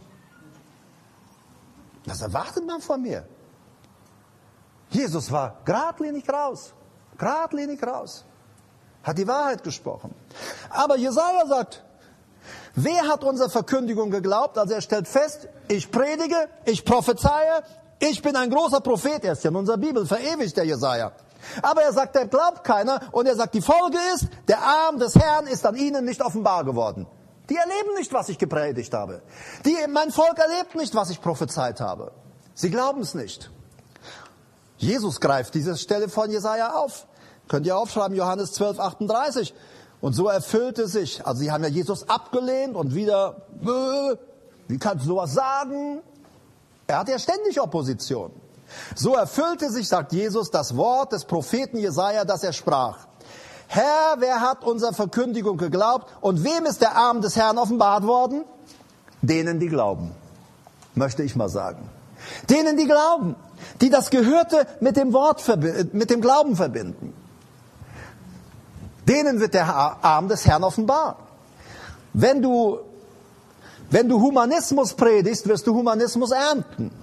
Was erwartet man von mir? Jesus war geradlinig raus, geradlinig raus. Hat die Wahrheit gesprochen. Aber Jesaja sagt, wer hat unserer Verkündigung geglaubt? Also er stellt fest, ich predige, ich prophezeie, ich bin ein großer Prophet, er ist ja in unserer Bibel verewigt, der Jesaja. Aber er sagt, der glaubt keiner und er sagt, die Folge ist, der Arm des Herrn ist an ihnen nicht offenbar geworden. Die erleben nicht, was ich gepredigt habe. Die, mein Volk erlebt nicht, was ich prophezeit habe. Sie glauben es nicht. Jesus greift diese Stelle von Jesaja auf. Könnt ihr aufschreiben, Johannes zwölf, achtunddreißig. Und so erfüllte sich, also sie haben ja Jesus abgelehnt und wieder, äh, wie kannst du sowas sagen? Er hat ja ständig Opposition. So erfüllte sich, sagt Jesus, das Wort des Propheten Jesaja, das er sprach. Herr, wer hat unserer Verkündigung geglaubt und wem ist der Arm des Herrn offenbart worden? Denen, die glauben, möchte ich mal sagen. Denen, die glauben, die das Gehörte mit dem Wort, mit dem Glauben verbinden. Denen wird der Arm des Herrn offenbar. Wenn du, wenn du Humanismus predigst, wirst du Humanismus ernten.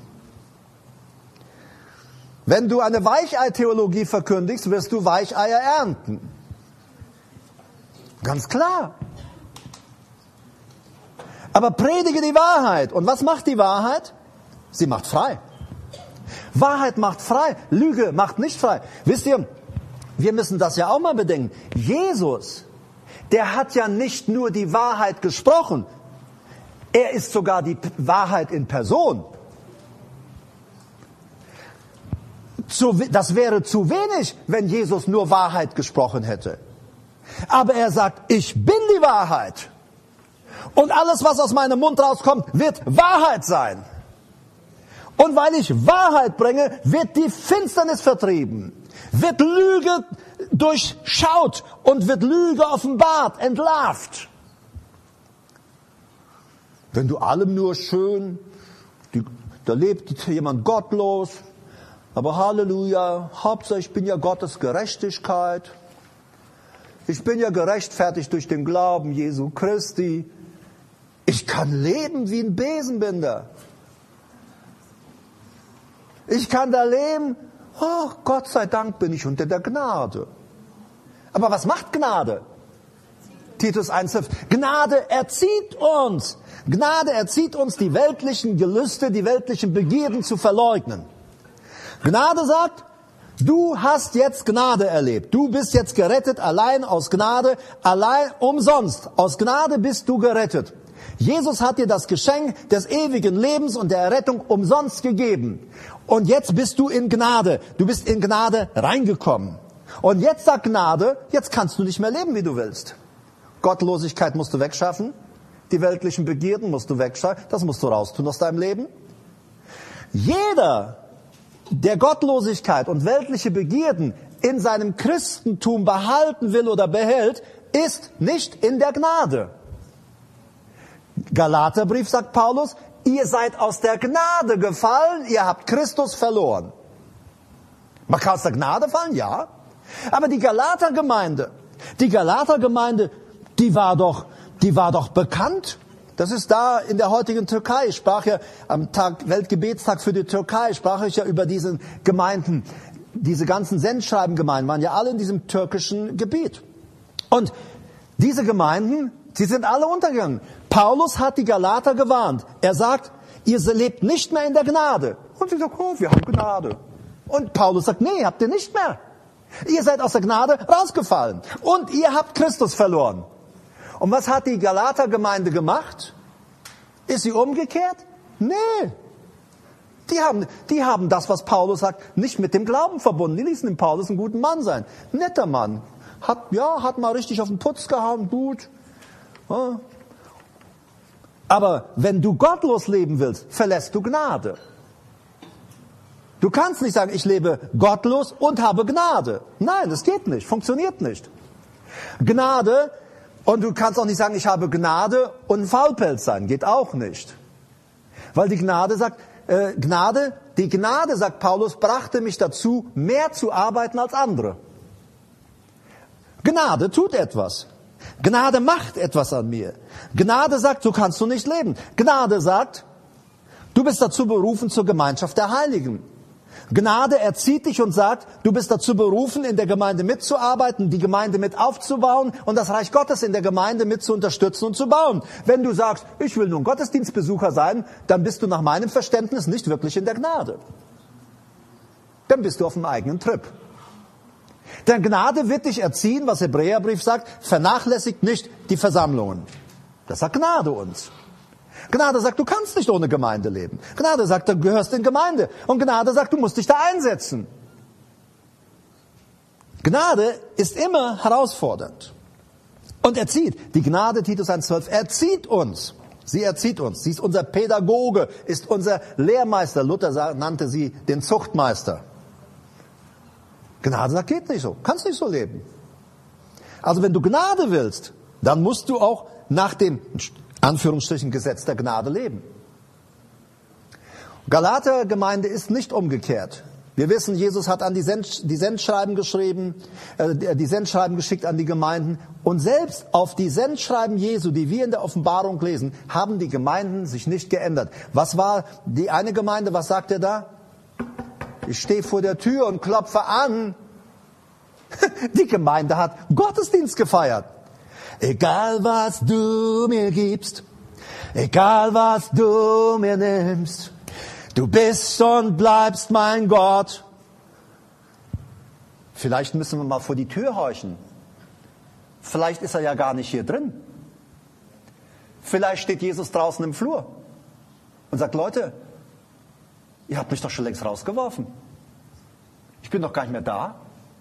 Wenn du eine Weichei-Theologie verkündigst, wirst du Weicheier ernten. Ganz klar. Aber predige die Wahrheit. Und was macht die Wahrheit? Sie macht frei. Wahrheit macht frei. Lüge macht nicht frei. Wisst ihr, wir müssen das ja auch mal bedenken. Jesus, der hat ja nicht nur die Wahrheit gesprochen. Er ist sogar die Wahrheit in Person. Zu, das wäre zu wenig, wenn Jesus nur Wahrheit gesprochen hätte. Aber er sagt, ich bin die Wahrheit. Und alles, was aus meinem Mund rauskommt, wird Wahrheit sein. Und weil ich Wahrheit bringe, wird die Finsternis vertrieben, wird Lüge durchschaut und wird Lüge offenbart, entlarvt. Wenn du allem nur schön, die, da lebt jemand gottlos, aber Halleluja, Hauptsache ich bin ja Gottes Gerechtigkeit. Ich bin ja gerechtfertigt durch den Glauben Jesu Christi. Ich kann leben wie ein Besenbinder. Ich kann da leben, oh, Gott sei Dank bin ich unter der Gnade. Aber was macht Gnade? Titus eins Komma fünf. Gnade erzieht uns. Gnade erzieht uns, die weltlichen Gelüste, die weltlichen Begierden zu verleugnen. Gnade sagt, du hast jetzt Gnade erlebt. Du bist jetzt gerettet, allein aus Gnade, allein umsonst. Aus Gnade bist du gerettet. Jesus hat dir das Geschenk des ewigen Lebens und der Errettung umsonst gegeben. Und jetzt bist du in Gnade. Du bist in Gnade reingekommen. Und jetzt sagt Gnade, jetzt kannst du nicht mehr leben, wie du willst. Gottlosigkeit musst du wegschaffen. Die weltlichen Begierden musst du wegschaffen. Das musst du raustun aus deinem Leben. Jeder, der Gottlosigkeit und weltliche Begierden in seinem Christentum behalten will oder behält, ist nicht in der Gnade. Galaterbrief sagt Paulus, ihr seid aus der Gnade gefallen, ihr habt Christus verloren. Man kann aus der Gnade fallen, ja. Aber die Galatergemeinde, die Galatergemeinde, die war doch, die war doch bekannt. Das ist da in der heutigen Türkei. Ich sprach ja am Tag, Weltgebetstag für die Türkei, sprach ich ja über diese Gemeinden. Diese ganzen Sendschreibengemeinden waren ja alle in diesem türkischen Gebiet. Und diese Gemeinden, sie sind alle untergegangen. Paulus hat die Galater gewarnt. Er sagt, ihr lebt nicht mehr in der Gnade. Und sie sagen, oh, wir haben Gnade. Und Paulus sagt, nee, habt ihr nicht mehr. Ihr seid aus der Gnade rausgefallen. Und ihr habt Christus verloren. Und was hat die Galatergemeinde gemacht? Ist sie umgekehrt? Nee. Die haben, die haben das, was Paulus sagt, nicht mit dem Glauben verbunden. Die ließen den Paulus einen guten Mann sein. Netter Mann. Hat, ja, hat mal richtig auf den Putz gehauen, gut. Ja. Aber wenn du gottlos leben willst, verlässt du Gnade. Du kannst nicht sagen, ich lebe gottlos und habe Gnade. Nein, das geht nicht, funktioniert nicht. Gnade, und du kannst auch nicht sagen, ich habe Gnade und ein Faulpelz sein, geht auch nicht. Weil die Gnade sagt, äh, Gnade, die Gnade, sagt Paulus, brachte mich dazu, mehr zu arbeiten als andere. Gnade tut etwas. Gnade macht etwas an mir. Gnade sagt, so kannst du nicht leben. Gnade sagt, du bist dazu berufen zur Gemeinschaft der Heiligen. Gnade erzieht dich und sagt, du bist dazu berufen, in der Gemeinde mitzuarbeiten, die Gemeinde mit aufzubauen und das Reich Gottes in der Gemeinde mit zu unterstützen und zu bauen. Wenn du sagst, ich will nur ein Gottesdienstbesucher sein, dann bist du nach meinem Verständnis nicht wirklich in der Gnade. dann bist du auf dem eigenen Trip. Denn Gnade wird dich erziehen, was Hebräerbrief sagt, vernachlässigt nicht die Versammlungen. Das sagt Gnade uns. Gnade sagt, du kannst nicht ohne Gemeinde leben. Gnade sagt, du gehörst in Gemeinde. Und Gnade sagt, du musst dich da einsetzen. Gnade ist immer herausfordernd. Und erzieht. Die Gnade, Titus eins zwölf, erzieht uns. Sie erzieht uns. Sie ist unser Pädagoge, ist unser Lehrmeister. Luther nannte sie den Zuchtmeister. Gnade sagt, geht nicht so. Kannst nicht so leben. Also wenn du Gnade willst, dann musst du auch nach dem Anführungsstrichen Gesetz der Gnade leben. Galater-Gemeinde ist nicht umgekehrt. Wir wissen, Jesus hat an die, Send, die Sendschreiben geschrieben, äh, die Sendschreiben geschickt an die Gemeinden. Und selbst auf die Sendschreiben Jesu, die wir in der Offenbarung lesen, haben die Gemeinden sich nicht geändert. Was war die eine Gemeinde, was sagt er da? Ich stehe vor der Tür und klopfe an. Die Gemeinde hat Gottesdienst gefeiert. Egal was du mir gibst, egal was du mir nimmst, du bist und bleibst mein Gott. Vielleicht müssen wir mal vor die Tür horchen. Vielleicht ist er ja gar nicht hier drin. Vielleicht steht Jesus draußen im Flur und sagt, Leute, ihr habt mich doch schon längst rausgeworfen. Ich bin doch gar nicht mehr da.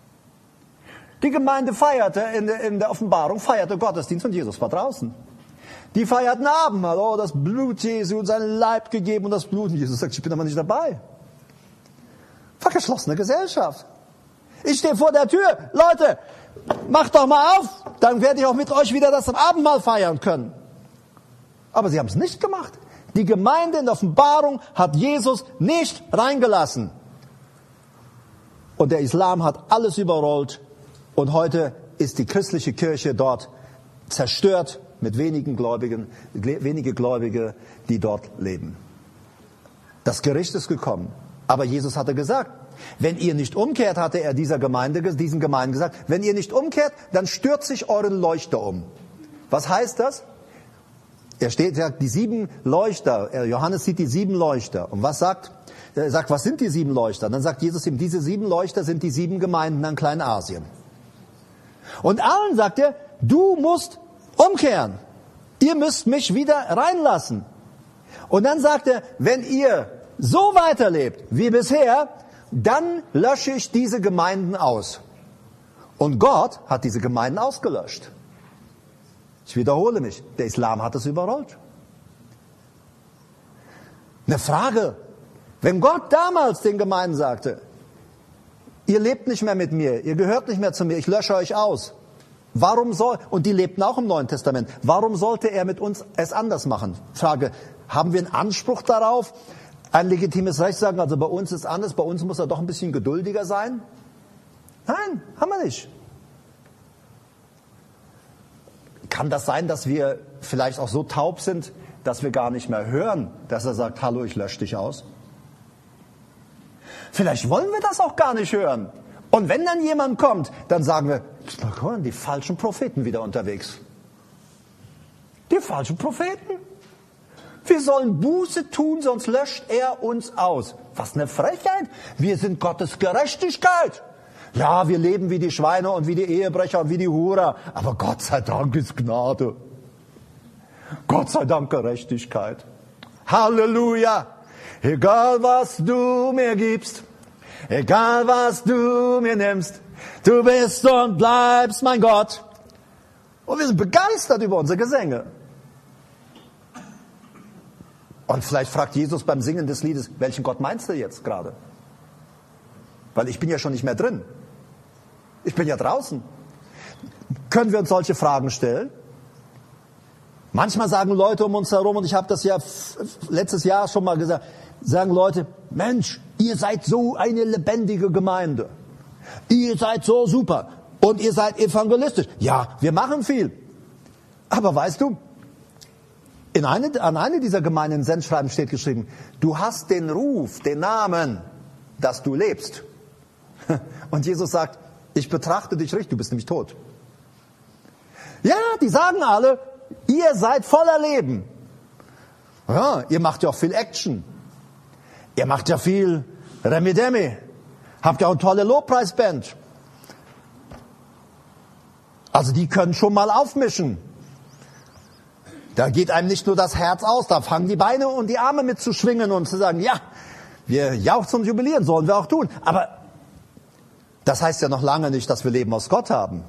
Die Gemeinde feierte in der, in der Offenbarung, feierte Gottesdienst und Jesus war draußen. Die feierten Abendmahl, oh, das Blut Jesu und seinen Leib gegeben und das Blut. Und Jesus sagt, ich bin aber nicht dabei. Vergeschlossene Gesellschaft. Ich stehe vor der Tür. Leute, macht doch mal auf, dann werde ich auch mit euch wieder das Abendmahl feiern können. Aber sie haben es nicht gemacht. Die Gemeinde in der Offenbarung hat Jesus nicht reingelassen. Und der Islam hat alles überrollt. Und heute ist die christliche Kirche dort zerstört mit wenigen Gläubigen, wenige Gläubige, die dort leben. Das Gericht ist gekommen. Aber Jesus hatte gesagt, wenn ihr nicht umkehrt, hatte er dieser Gemeinde, diesen Gemeinden gesagt, wenn ihr nicht umkehrt, dann stürzt sich euren Leuchter um. Was heißt das? Er steht, sagt, die sieben Leuchter, Johannes sieht die sieben Leuchter. Und was sagt? Er sagt, was sind die sieben Leuchter? Dann sagt Jesus ihm, diese sieben Leuchter sind die sieben Gemeinden an Kleinasien. Und allen sagt er, du musst umkehren. Ihr müsst mich wieder reinlassen. Und dann sagt er, wenn ihr so weiterlebt wie bisher, dann lösche ich diese Gemeinden aus. Und Gott hat diese Gemeinden ausgelöscht. Ich wiederhole mich, der Islam hat es überrollt. Eine Frage, wenn Gott damals den Gemeinden sagte, ihr lebt nicht mehr mit mir, ihr gehört nicht mehr zu mir, ich lösche euch aus. Warum soll, und die lebten auch im Neuen Testament, warum sollte er mit uns es anders machen? Frage, haben wir einen Anspruch darauf, ein legitimes Recht zu sagen, also bei uns ist anders, bei uns muss er doch ein bisschen geduldiger sein? Nein, haben wir nicht. Kann das sein, dass wir vielleicht auch so taub sind, dass wir gar nicht mehr hören, dass er sagt, hallo, ich lösche dich aus? Vielleicht wollen wir das auch gar nicht hören. Und wenn dann jemand kommt, dann sagen wir, guck mal, die falschen Propheten wieder unterwegs. Die falschen Propheten. Wir sollen Buße tun, sonst löscht er uns aus. Was eine Frechheit. Wir sind Gottes Gerechtigkeit. Ja, wir leben wie die Schweine und wie die Ehebrecher und wie die Hurer. Aber Gott sei Dank ist Gnade. Gott sei Dank Gerechtigkeit. Halleluja. Egal was du mir gibst, egal was du mir nimmst, du bist und bleibst mein Gott. Und wir sind begeistert über unsere Gesänge. Und vielleicht fragt Jesus beim Singen des Liedes, welchen Gott meinst du jetzt gerade? Weil ich bin ja schon nicht mehr drin. Ich bin ja draußen. Können wir uns solche Fragen stellen? Manchmal sagen Leute um uns herum, und ich habe das ja letztes Jahr schon mal gesagt, sagen Leute, Mensch, ihr seid so eine lebendige Gemeinde. Ihr seid so super und ihr seid evangelistisch. Ja, wir machen viel. Aber weißt du, in eine, an eine dieser Gemeinden in Sendschreiben steht geschrieben, du hast den Ruf, den Namen, dass du lebst. Und Jesus sagt, ich betrachte dich richtig, du bist nämlich tot. Ja, die sagen alle, ihr seid voller Leben. Ja, ihr macht ja auch viel Action. Ihr macht ja viel Remi-Demi. Habt ihr auch eine tolle Lobpreisband? Also die können schon mal aufmischen. Da geht einem nicht nur das Herz aus, da fangen die Beine und die Arme mit zu schwingen und zu sagen, ja, wir jauchzen und jubilieren, sollen wir auch tun. Aber das heißt ja noch lange nicht, dass wir Leben aus Gott haben.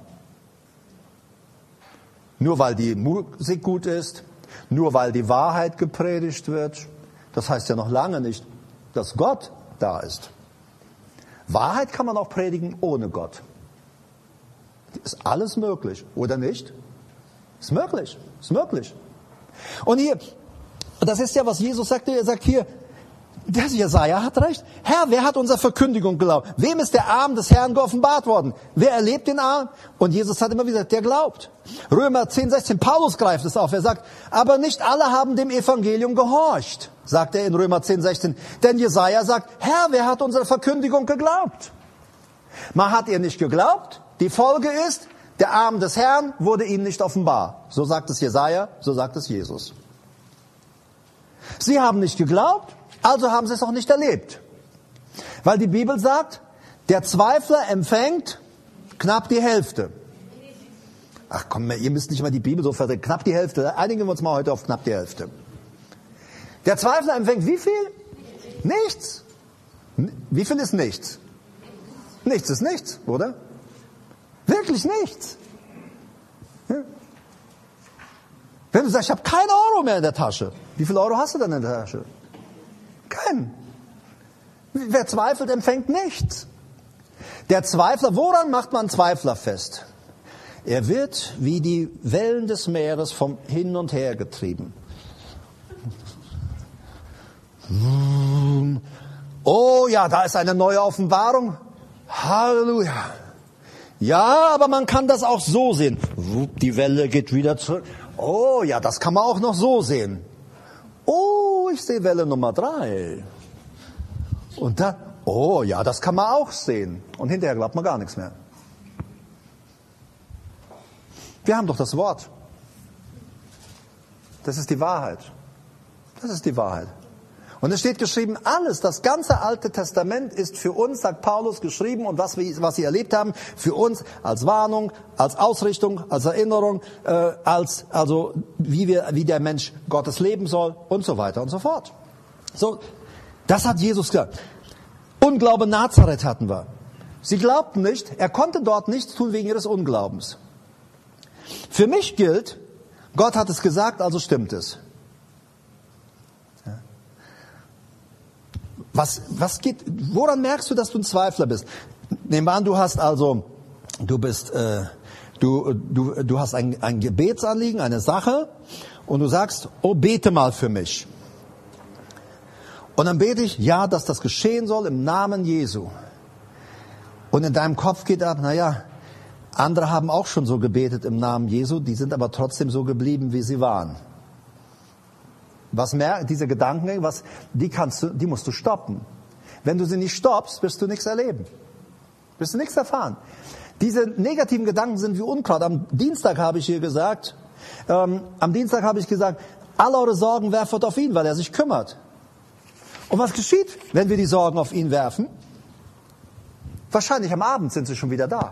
Nur weil die Musik gut ist, nur weil die Wahrheit gepredigt wird, das heißt ja noch lange nicht, dass Gott da ist. Wahrheit kann man auch predigen ohne Gott. Ist alles möglich, oder nicht? Ist möglich, ist möglich. Und hier, das ist ja, was Jesus sagte, er sagt hier, der Jesaja hat recht. Herr, wer hat unserer Verkündigung geglaubt? Wem ist der Arm des Herrn geoffenbart worden? Wer erlebt den Arm? Und Jesus hat immer wieder gesagt, der glaubt. Römer zehn, sechzehn, Paulus greift es auf. Er sagt, aber nicht alle haben dem Evangelium gehorcht, sagt er in Römer zehn, sechzehn. Denn Jesaja sagt, Herr, wer hat unserer Verkündigung geglaubt? Man hat ihr nicht geglaubt. Die Folge ist, der Arm des Herrn wurde ihnen nicht offenbar. So sagt es Jesaja, so sagt es Jesus. Sie haben nicht geglaubt. Also haben sie es auch nicht erlebt. Weil die Bibel sagt, der Zweifler empfängt knapp die Hälfte. Ach komm, ihr müsst nicht mal die Bibel so verdrehen. Knapp die Hälfte. Einigen wir uns mal heute auf knapp die Hälfte. Der Zweifler empfängt wie viel? Nichts. Wie viel ist nichts? Nichts ist nichts, oder? Wirklich nichts. Ja. Wenn du sagst, ich habe keinen Euro mehr in der Tasche. Wie viel Euro hast du denn in der Tasche? Kein. Wer zweifelt, empfängt nichts. Der Zweifler, woran macht man einen Zweifler fest? Er wird wie die Wellen des Meeres vom hin und her getrieben. Oh ja, da ist eine neue Offenbarung. Halleluja. Ja, aber man kann das auch so sehen. Die Welle geht wieder zurück. Oh ja, das kann man auch noch so sehen. Oh, ich sehe Welle Nummer drei. Und dann, oh ja, das kann man auch sehen. Und hinterher glaubt man gar nichts mehr. Wir haben doch das Wort. Das ist die Wahrheit. Das ist die Wahrheit. Und es steht geschrieben, alles, das ganze Alte Testament ist für uns, sagt Paulus, geschrieben und was wir, was sie erlebt haben, für uns als Warnung, als Ausrichtung, als Erinnerung, äh, als, also, wie wir, wie der Mensch Gottes leben soll und so weiter und so fort. So, das hat Jesus gesagt. Unglaube Nazareth hatten wir. Sie glaubten nicht, er konnte dort nichts tun wegen ihres Unglaubens. Für mich gilt, Gott hat es gesagt, also stimmt es. Was, was geht, woran merkst du, dass du ein Zweifler bist? Nehmen wir an, du hast also, du bist, äh, du, du, du hast ein, ein Gebetsanliegen, eine Sache, und du sagst, oh, bete mal für mich. Und dann bete ich, ja, dass das geschehen soll im Namen Jesu. Und in deinem Kopf geht ab, naja, andere haben auch schon so gebetet im Namen Jesu, die sind aber trotzdem so geblieben, wie sie waren. Was mehr, diese Gedanken, was, die kannst du, die musst du stoppen. Wenn du sie nicht stoppst, wirst du nichts erleben. Wirst du nichts erfahren. Diese negativen Gedanken sind wie Unkraut. Am Dienstag habe ich hier gesagt, ähm, am Dienstag habe ich gesagt, alle eure Sorgen werft auf ihn, weil er sich kümmert. Und was geschieht, wenn wir die Sorgen auf ihn werfen? Wahrscheinlich am Abend sind sie schon wieder da.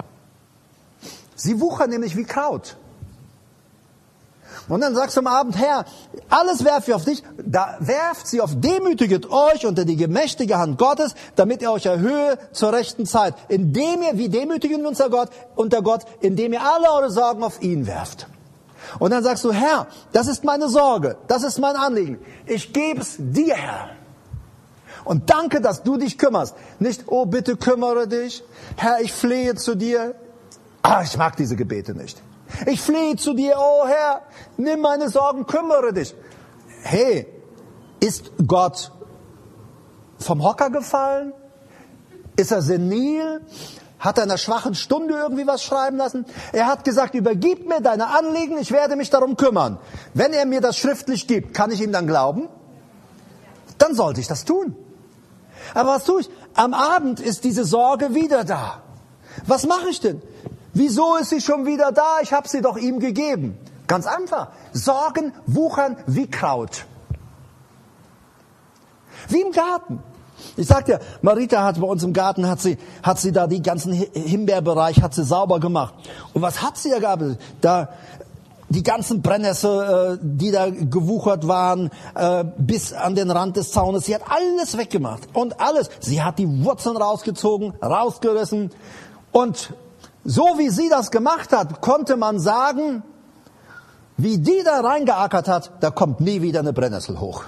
Sie wuchern nämlich wie Kraut. Und dann sagst du am Abend, Herr, alles werfe ich auf dich, da werft sie auf, demütiget euch unter die gemächtige Hand Gottes, damit ihr euch erhöhe zur rechten Zeit. Indem ihr, wie demütigen wir uns unter Gott, unter Gott, indem ihr alle eure Sorgen auf ihn werft. Und dann sagst du, Herr, das ist meine Sorge, das ist mein Anliegen. Ich gebe es dir, Herr. Und danke, dass du dich kümmerst. Nicht, oh, bitte kümmere dich. Herr, ich flehe zu dir. Ah, ich mag diese Gebete nicht. Ich flehe zu dir, oh Herr, nimm meine Sorgen, kümmere dich. Hey, ist Gott vom Hocker gefallen? Ist er senil? Hat er in einer schwachen Stunde irgendwie was schreiben lassen? Er hat gesagt, übergib mir deine Anliegen, ich werde mich darum kümmern. Wenn er mir das schriftlich gibt, kann ich ihm dann glauben? Dann sollte ich das tun. Aber was tue ich? Am Abend ist diese Sorge wieder da. Was mache ich denn? Wieso ist sie schon wieder da? Ich habe sie doch ihm gegeben. Ganz einfach. Sorgen wuchern wie Kraut. Wie im Garten. Ich sag dir, Marita hat bei uns im Garten, hat sie, hat sie da die ganzen Himbeerbereich, hat sie sauber gemacht. Und was hat sie da gehabt? Da, die ganzen Brennnessel, die da gewuchert waren, bis an den Rand des Zaunes. Sie hat alles weggemacht. Und alles. Sie hat die Wurzeln rausgezogen, rausgerissen. Und so wie sie das gemacht hat, konnte man sagen, wie die da reingeackert hat, da kommt nie wieder eine Brennnessel hoch.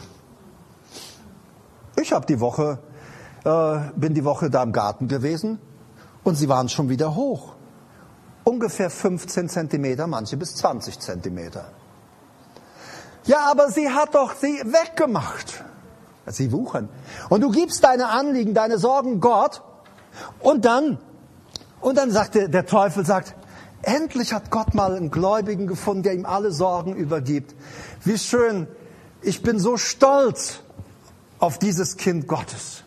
Ich habe die Woche, äh, bin die Woche da im Garten gewesen und sie waren schon wieder hoch. Ungefähr fünfzehn Zentimeter, manche bis zwanzig Zentimeter. Ja, aber sie hat doch sie weggemacht. Sie wuchern. Und du gibst deine Anliegen, deine Sorgen Gott und dann, und dann sagt der, der Teufel, sagt, endlich hat Gott mal einen Gläubigen gefunden, der ihm alle Sorgen übergibt. Wie schön, ich bin so stolz auf dieses Kind Gottes.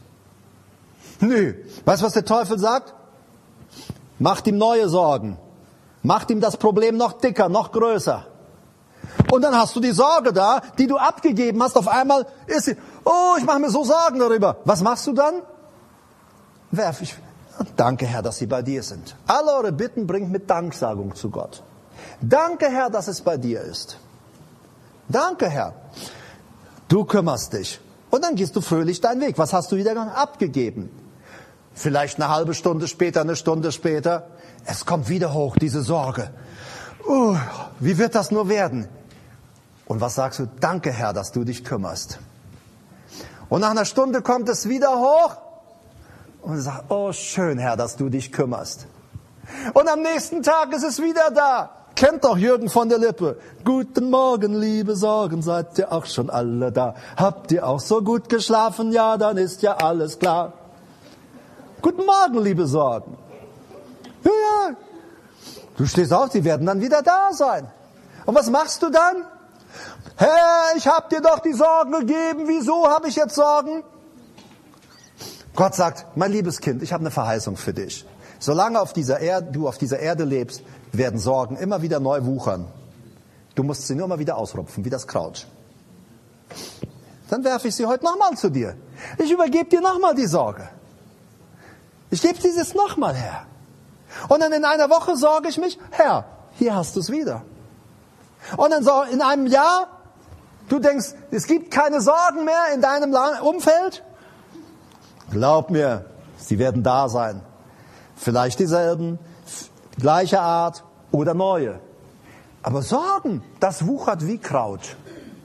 Nö, weißt du, was der Teufel sagt? Macht ihm neue Sorgen. Macht ihm das Problem noch dicker, noch größer. Und dann hast du die Sorge da, die du abgegeben hast. Auf einmal ist sie, oh, ich mache mir so Sorgen darüber. Was machst du dann? Werf ich. Danke, Herr, dass sie bei dir sind. Alle eure Bitten bringt mit Danksagung zu Gott. Danke, Herr, dass es bei dir ist. Danke, Herr. Du kümmerst dich. Und dann gehst du fröhlich deinen Weg. Was hast du wieder abgegeben? Vielleicht eine halbe Stunde später, eine Stunde später. Es kommt wieder hoch, diese Sorge. Uh, wie wird das nur werden? Und was sagst du? Danke, Herr, dass du dich kümmerst. Und nach einer Stunde kommt es wieder hoch. Und sagt, oh schön, Herr, dass du dich kümmerst. Und am nächsten Tag ist es wieder da. Kennt doch Jürgen von der Lippe. Guten Morgen, liebe Sorgen, seid ihr auch schon alle da? Habt ihr auch so gut geschlafen? Ja, dann ist ja alles klar. Guten Morgen, liebe Sorgen. Ja, ja. Du stehst auf, sie werden dann wieder da sein. Und was machst du dann? Herr, ich hab dir doch die Sorgen gegeben. Wieso habe ich jetzt Sorgen? Gott sagt, mein liebes Kind, ich habe eine Verheißung für dich. Solange auf dieser Erde, du auf dieser Erde lebst, werden Sorgen immer wieder neu wuchern. Du musst sie nur mal wieder ausrupfen, wie das Kraut. Dann werfe ich sie heute nochmal zu dir. Ich übergebe dir nochmal die Sorge. Ich gebe dir das nochmal, Herr. Und dann in einer Woche sorge ich mich, Herr, hier hast du es wieder. Und dann so in einem Jahr, du denkst, es gibt keine Sorgen mehr in deinem Umfeld. Glaub mir, sie werden da sein. Vielleicht dieselben, gleicher Art oder neue. Aber Sorgen, das wuchert wie Kraut.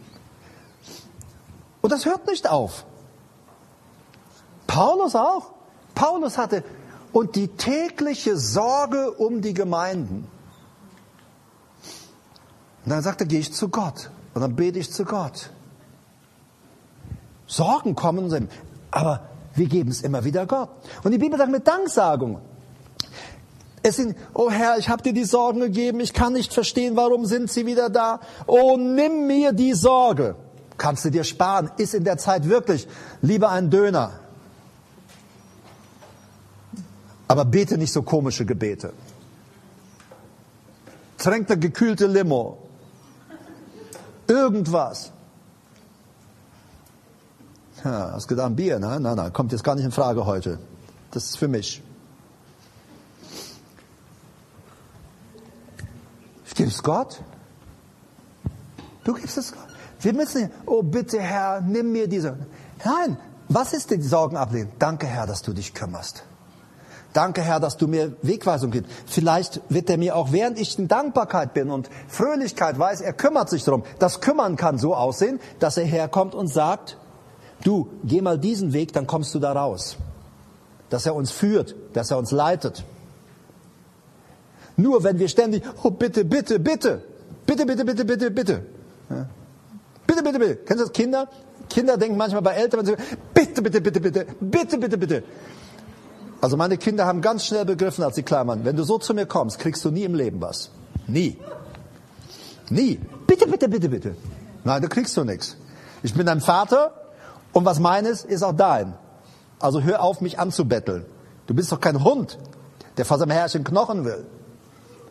Und das hört nicht auf. Paulus auch. Paulus hatte und die tägliche Sorge um die Gemeinden. Und dann sagt er, gehe ich zu Gott. Und dann bete ich zu Gott. Sorgen kommen, aber wir geben es immer wieder Gott. Und die Bibel sagt mit Danksagung. Es sind, oh Herr, ich habe dir die Sorgen gegeben, ich kann nicht verstehen, warum sind sie wieder da. Oh, nimm mir die Sorge. Kannst du dir sparen, ist in der Zeit wirklich lieber ein Döner. Aber bete nicht so komische Gebete. Trink eine gekühlte Limo. Irgendwas. Ja, hast gedacht, Bier, ne? Nein, nein, kommt jetzt gar nicht in Frage heute. Das ist für mich. Ich gebe es Gott. Du gibst es Gott. Wir müssen, oh bitte Herr, nimm mir diese. Nein, was ist denn die Sorgen ablehnen? Danke Herr, dass du dich kümmerst. Danke Herr, dass du mir Wegweisung gibst. Vielleicht wird er mir auch, während ich in Dankbarkeit bin und Fröhlichkeit weiß, er kümmert sich darum. Das Kümmern kann so aussehen, dass er herkommt und sagt, du, geh mal diesen Weg, dann kommst du da raus. Dass er uns führt, dass er uns leitet. Nur wenn wir ständig, oh bitte, bitte, bitte, bitte, bitte, bitte, bitte, bitte. Ja. Bitte, bitte, bitte. Kennst du das, Kinder? Kinder denken manchmal bei Eltern, wenn sie, bitte, bitte, bitte, bitte, bitte, bitte, bitte. Also meine Kinder haben ganz schnell begriffen, als sie klein waren, wenn du so zu mir kommst, kriegst du nie im Leben was. Nie. Nie. Bitte, bitte, bitte, bitte. Nein, da kriegst du nichts. Ich bin dein Vater und was meines ist auch dein. Also hör auf, mich anzubetteln. Du bist doch kein Hund, der vor seinem Herrchen Knochen will.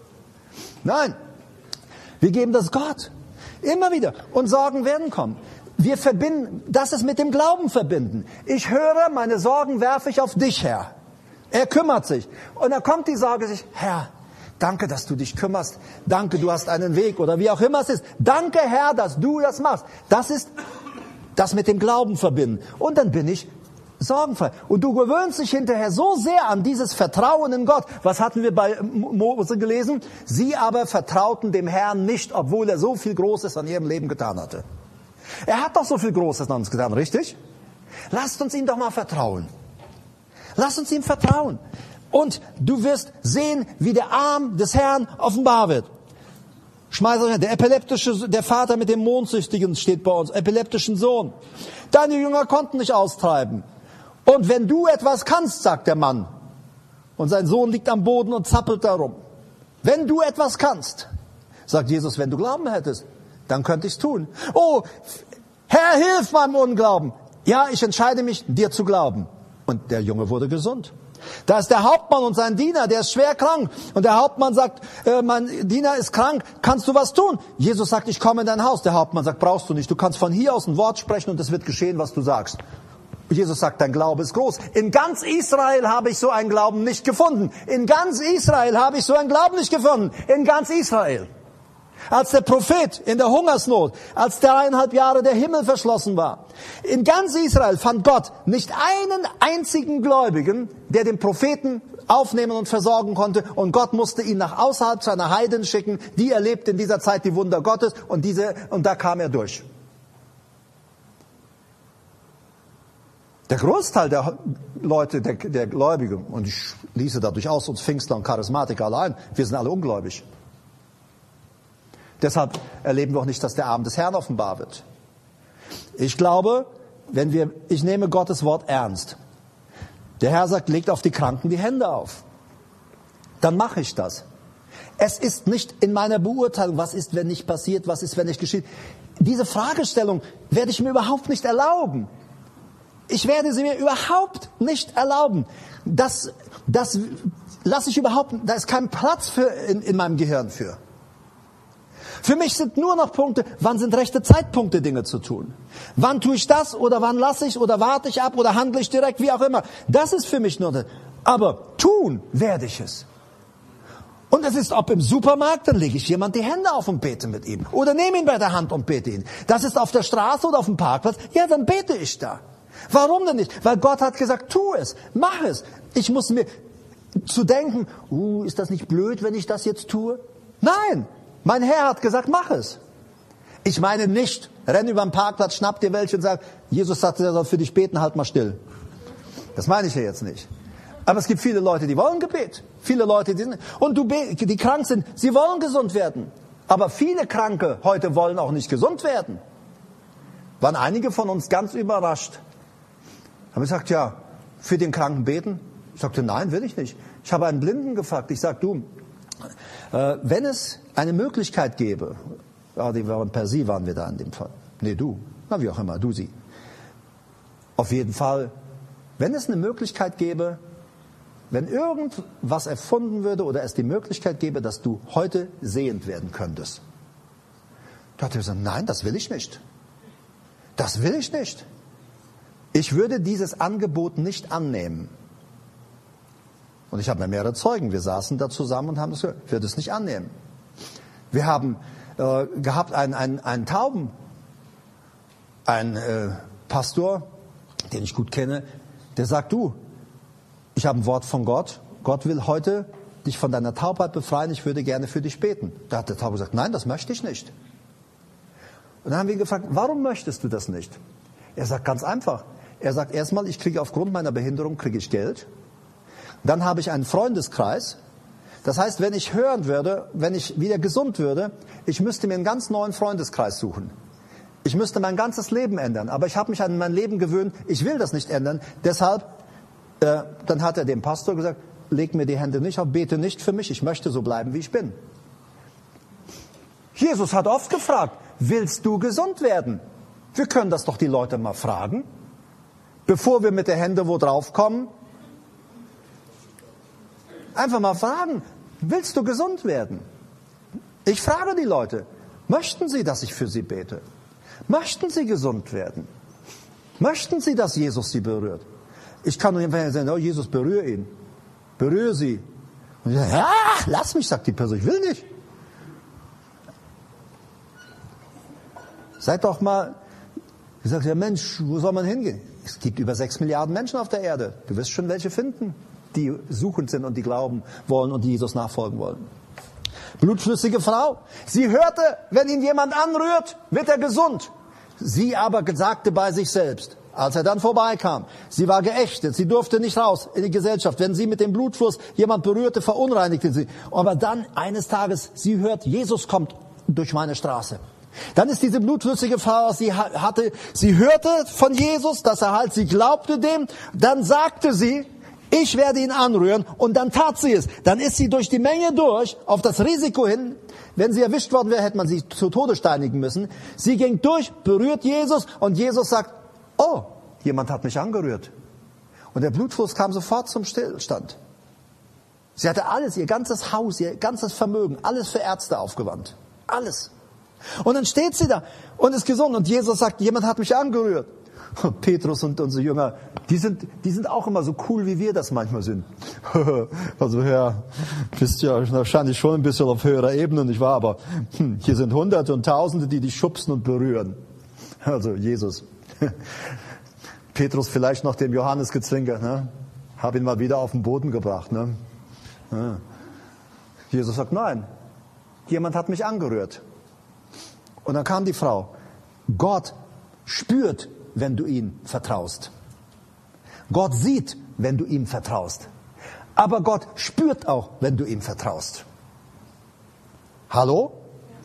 Nein. Wir geben das Gott. Immer wieder. Und Sorgen werden kommen. wir verbinden, das ist mit dem Glauben verbinden. Ich höre, meine Sorgen werfe ich auf dich, Herr. Er kümmert sich. Und dann kommt die Sorge sich, Herr, danke, dass du dich kümmerst. Danke, du hast einen Weg oder wie auch immer es ist. Danke, Herr, dass du das machst. Das ist das mit dem Glauben verbinden. Und dann bin ich sorgenfrei. Und du gewöhnst dich hinterher so sehr an dieses Vertrauen in Gott. Was hatten wir bei Mose gelesen? Sie aber vertrauten dem Herrn nicht, obwohl er so viel Großes an ihrem Leben getan hatte. Er hat doch so viel Großes an uns getan, richtig? Lasst uns ihm doch mal vertrauen. Lasst uns ihm vertrauen. Und du wirst sehen, wie der Arm des Herrn offenbar wird. Schmeiß euch, der epileptische, der Vater mit dem Mondsüchtigen steht bei uns, epileptischen Sohn. Deine Jünger konnten nicht austreiben. Und wenn du etwas kannst, sagt der Mann, und sein Sohn liegt am Boden und zappelt darum. Wenn du etwas kannst, sagt Jesus, wenn du Glauben hättest, dann könnte ich's tun. Oh, Herr, hilf meinem Unglauben. Ja, ich entscheide mich, dir zu glauben. Und der Junge wurde gesund. Da ist der Hauptmann und sein Diener, der ist schwer krank. Und der Hauptmann sagt, äh, mein Diener ist krank, kannst du was tun? Jesus sagt, ich komme in dein Haus. Der Hauptmann sagt, brauchst du nicht. Du kannst von hier aus ein Wort sprechen und es wird geschehen, was du sagst. Jesus sagt, dein Glaube ist groß. In ganz Israel habe ich so einen Glauben nicht gefunden. In ganz Israel habe ich so einen Glauben nicht gefunden. In ganz Israel. Als der Prophet in der Hungersnot, als dreieinhalb Jahre der Himmel verschlossen war. In ganz Israel fand Gott nicht einen einzigen Gläubigen, der den Propheten aufnehmen und versorgen konnte. Und Gott musste ihn nach außerhalb seiner Heiden schicken. Die erlebte in dieser Zeit die Wunder Gottes und, diese, und da kam er durch. Der Großteil der Leute, der, der Gläubigen, und ich schließe dadurch aus uns Pfingstler und Charismatiker allein, wir sind alle ungläubig. Deshalb erleben wir auch nicht, dass der Arm des Herrn offenbar wird. Ich glaube, wenn wir, ich nehme Gottes Wort ernst. Der Herr sagt, legt auf die Kranken die Hände auf. Dann mache ich das. Es ist nicht in meiner Beurteilung, was ist, wenn nicht passiert, was ist, wenn nicht geschieht. Diese Fragestellung werde ich mir überhaupt nicht erlauben. Ich werde sie mir überhaupt nicht erlauben. Das, das lasse ich überhaupt, da ist kein Platz für in, in meinem Gehirn für. Für mich sind nur noch Punkte, wann sind rechte Zeitpunkte, Dinge zu tun. Wann tue ich das oder wann lasse ich oder warte ich ab oder handle ich direkt, wie auch immer. Das ist für mich nur das. Aber tun werde ich es. Und es ist, ob im Supermarkt, dann lege ich jemand die Hände auf und bete mit ihm. Oder nehme ihn bei der Hand und bete ihn. Das ist auf der Straße oder auf dem Parkplatz. Ja, dann bete ich da. Warum denn nicht? Weil Gott hat gesagt, tu es, mach es. Ich muss mir zu denken, uh, ist das nicht blöd, wenn ich das jetzt tue? Nein, mein Herr hat gesagt, mach es. Ich meine nicht, renn über den Parkplatz, schnapp dir welche und sag, Jesus sagte, er soll für dich beten, halt mal still. Das meine ich ja jetzt nicht. Aber es gibt viele Leute, die wollen Gebet. Viele Leute, die sind, und du, die krank sind, sie wollen gesund werden. Aber viele Kranke heute wollen auch nicht gesund werden. Waren einige von uns ganz überrascht. Haben gesagt, ja, für den Kranken beten? Ich sagte, nein, will ich nicht. Ich habe einen Blinden gefragt. Ich sag, du, äh, wenn es eine Möglichkeit gäbe, ja, die waren per Sie waren wir da in dem Fall. Nee, du. Na, wie auch immer, du, sie. Auf jeden Fall, wenn es eine Möglichkeit gäbe, wenn irgendwas erfunden würde oder es die Möglichkeit gäbe, dass du heute sehend werden könntest. Da hat er gesagt, nein, das will ich nicht. Das will ich nicht. Ich würde dieses Angebot nicht annehmen. Und ich habe mir mehrere Zeugen. Wir saßen da zusammen und haben es gehört. Ich würde es nicht annehmen. Wir haben äh, gehabt einen, einen, einen Tauben, einen äh, Pastor, den ich gut kenne, der sagt, du, ich habe ein Wort von Gott. Gott will heute dich von deiner Taubheit befreien. Ich würde gerne für dich beten. Da hat der Taube gesagt, nein, das möchte ich nicht. Und dann haben wir ihn gefragt, warum möchtest du das nicht? Er sagt ganz einfach. Er sagt erstmal, ich kriege aufgrund meiner Behinderung kriege ich Geld. Dann habe ich einen Freundeskreis. Das heißt, wenn ich hören würde, wenn ich wieder gesund würde, ich müsste mir einen ganz neuen Freundeskreis suchen. Ich müsste mein ganzes Leben ändern. Aber ich habe mich an mein Leben gewöhnt. Ich will das nicht ändern. Deshalb, äh, dann hat er dem Pastor gesagt, leg mir die Hände nicht auf, bete nicht für mich. Ich möchte so bleiben, wie ich bin. Jesus hat oft gefragt, willst du gesund werden? Wir können das doch die Leute mal fragen. Bevor wir mit der Hände wo drauf kommen, einfach mal fragen, willst du gesund werden? Ich frage die Leute, möchten sie, dass ich für sie bete? Möchten Sie gesund werden? Möchten Sie, dass Jesus Sie berührt? Ich kann nur einfach sagen, oh, Jesus, berühre ihn. Berühre sie. Und ich sage, ja, lass mich, sagt die Person, ich will nicht. Seid doch mal, ich sage, ja Mensch, wo soll man hingehen? Es gibt über sechs Milliarden Menschen auf der Erde. Du wirst schon welche finden, die suchend sind und die glauben wollen und die Jesus nachfolgen wollen. Blutflüssige Frau. Sie hörte, wenn ihn jemand anrührt, wird er gesund. Sie aber sagte bei sich selbst, als er dann vorbeikam, sie war geächtet, sie durfte nicht raus in die Gesellschaft. Wenn sie mit dem Blutfluss jemand berührte, verunreinigte sie. Aber dann eines Tages, sie hört, Jesus kommt durch meine Straße. Dann ist diese blutflüssige Frau, sie hatte, sie hörte von Jesus, dass er halt, sie glaubte dem, dann sagte sie, ich werde ihn anrühren, und dann tat sie es. Dann ist sie durch die Menge durch, auf das Risiko hin, wenn sie erwischt worden wäre, hätte man sie zu Tode steinigen müssen. Sie ging durch, berührt Jesus, und Jesus sagt, oh, jemand hat mich angerührt. Und der Blutfluss kam sofort zum Stillstand. Sie hatte alles, ihr ganzes Haus, ihr ganzes Vermögen, alles für Ärzte aufgewandt. Alles. Und dann steht sie da und ist gesund, und Jesus sagt, jemand hat mich angerührt. Und Petrus und unsere Jünger, die sind, die sind auch immer so cool, wie wir das manchmal sind. Also Herr, bist ja wahrscheinlich schon ein bisschen auf höherer Ebene, nicht wahr? Aber hm, hier sind Hunderte und Tausende, die dich schubsen und berühren. Also Jesus. Petrus vielleicht noch dem Johannes gezwinkert, ne? Hab ihn mal wieder auf den Boden gebracht, ne? Ja. Jesus sagt, nein, jemand hat mich angerührt. Und dann kam die Frau. Gott spürt, wenn du ihm vertraust. Gott sieht, wenn du ihm vertraust. Aber Gott spürt auch, wenn du ihm vertraust. Hallo?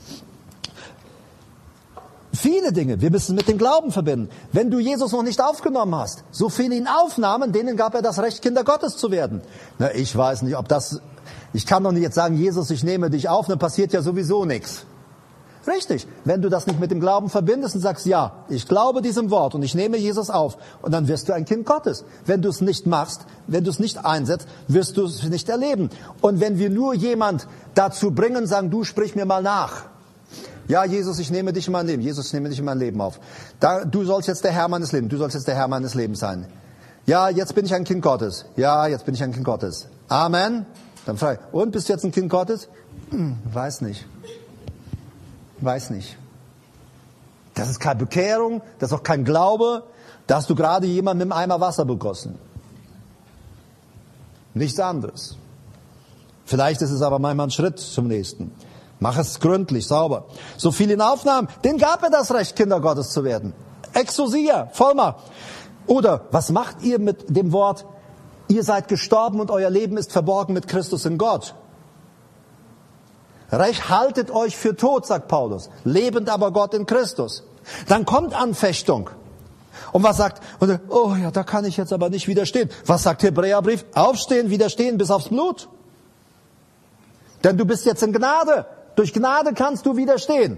Viele Dinge, wir müssen mit dem Glauben verbinden. Wenn du Jesus noch nicht aufgenommen hast, so viele ihn aufnahmen, denen gab er das Recht, Kinder Gottes zu werden. Na, ich weiß nicht, ob das, ich kann doch nicht jetzt sagen, Jesus, ich nehme dich auf, dann passiert ja sowieso nichts. Richtig, wenn du das nicht mit dem Glauben verbindest und sagst, ja, ich glaube diesem Wort und ich nehme Jesus auf, und dann wirst du ein Kind Gottes. Wenn du es nicht machst, wenn du es nicht einsetzt, wirst du es nicht erleben. Und wenn wir nur jemand dazu bringen, sagen, du sprich mir mal nach. Ja, Jesus, ich nehme dich in mein Leben. Jesus, ich nehme dich in mein Leben auf. Da, du sollst jetzt der Herr meines Lebens. Du sollst jetzt der Herr meines Lebens sein. Ja, jetzt bin ich ein Kind Gottes. Ja, jetzt bin ich ein Kind Gottes. Amen. Dann frage ich, und bist du jetzt ein Kind Gottes? Hm, weiß nicht. Weiß nicht. Das ist keine Bekehrung, das ist auch kein Glaube. Da hast du gerade jemanden mit einem Eimer Wasser begossen. Nichts anderes. Vielleicht ist es aber manchmal ein Schritt zum nächsten. Mach es gründlich, sauber. So viel in Aufnahmen, denen gab er das Recht, Kinder Gottes zu werden. Exousia, Vollmacht. Oder, was macht ihr mit dem Wort, ihr seid gestorben und euer Leben ist verborgen mit Christus in Gott? Recht haltet euch für tot, sagt Paulus, lebend aber Gott in Christus. Dann kommt Anfechtung. Und was sagt, oh ja, da kann ich jetzt aber nicht widerstehen. Was sagt Hebräerbrief? Aufstehen, widerstehen bis aufs Blut. Denn du bist jetzt in Gnade. Durch Gnade kannst du widerstehen.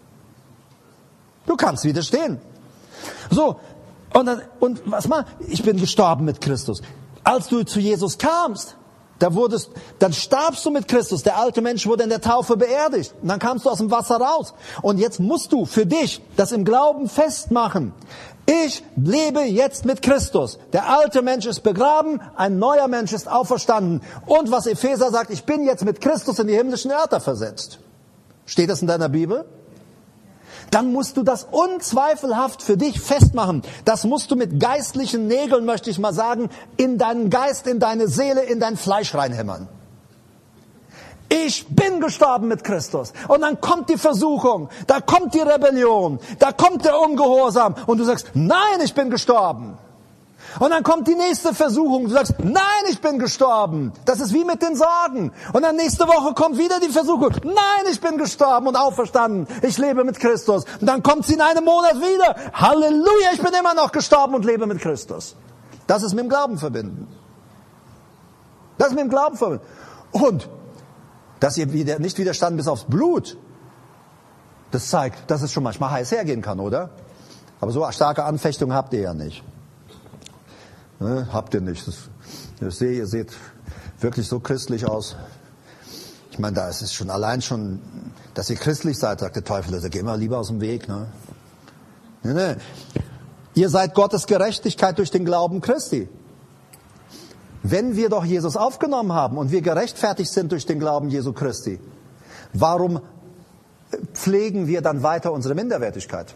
Du kannst widerstehen. So, und, dann, und was mal? Ich bin gestorben mit Christus. Als du zu Jesus kamst, Da wurdest, dann starbst du mit Christus. Der alte Mensch wurde in der Taufe beerdigt. Und dann kamst du aus dem Wasser raus. Und jetzt musst du für dich das im Glauben festmachen. Ich lebe jetzt mit Christus. Der alte Mensch ist begraben, ein neuer Mensch ist auferstanden. Und was Epheser sagt, ich bin jetzt mit Christus in die himmlischen Örter versetzt. Steht das in deiner Bibel? Dann musst du das unzweifelhaft für dich festmachen. Das musst du mit geistlichen Nägeln, möchte ich mal sagen, in deinen Geist, in deine Seele, in dein Fleisch reinhämmern. Ich bin gestorben mit Christus. Und dann kommt die Versuchung, da kommt die Rebellion, da kommt der Ungehorsam. Und du sagst, nein, ich bin gestorben. Und dann kommt die nächste Versuchung. Du sagst, nein, ich bin gestorben. Das ist wie mit den Sorgen. Und dann nächste Woche kommt wieder die Versuchung. Nein, ich bin gestorben und auferstanden. Ich lebe mit Christus. Und dann kommt sie in einem Monat wieder. Halleluja, ich bin immer noch gestorben und lebe mit Christus. Das ist mit dem Glauben verbinden. Das ist mit dem Glauben verbinden. Und dass ihr wieder nicht widerstanden bis aufs Blut, das zeigt, dass es schon manchmal heiß hergehen kann, oder? Aber so starke Anfechtung habt ihr ja nicht. Ne, habt ihr nicht. Das, ich sehe, ihr seht wirklich so christlich aus. Ich meine, da ist es schon allein schon, dass ihr christlich seid, sagt der Teufel, also geh mal lieber aus dem Weg. Ne? Nee, nee. Ihr seid Gottes Gerechtigkeit durch den Glauben Christi. Wenn wir doch Jesus aufgenommen haben und wir gerechtfertigt sind durch den Glauben Jesu Christi, warum pflegen wir dann weiter unsere Minderwertigkeit?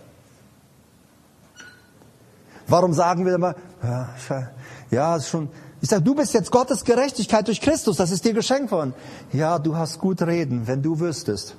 Warum sagen wir immer, ja, ja ist schon, ich sage, du bist jetzt Gottes Gerechtigkeit durch Christus, das ist dir geschenkt worden. Ja, du hast gut reden, wenn du wüsstest.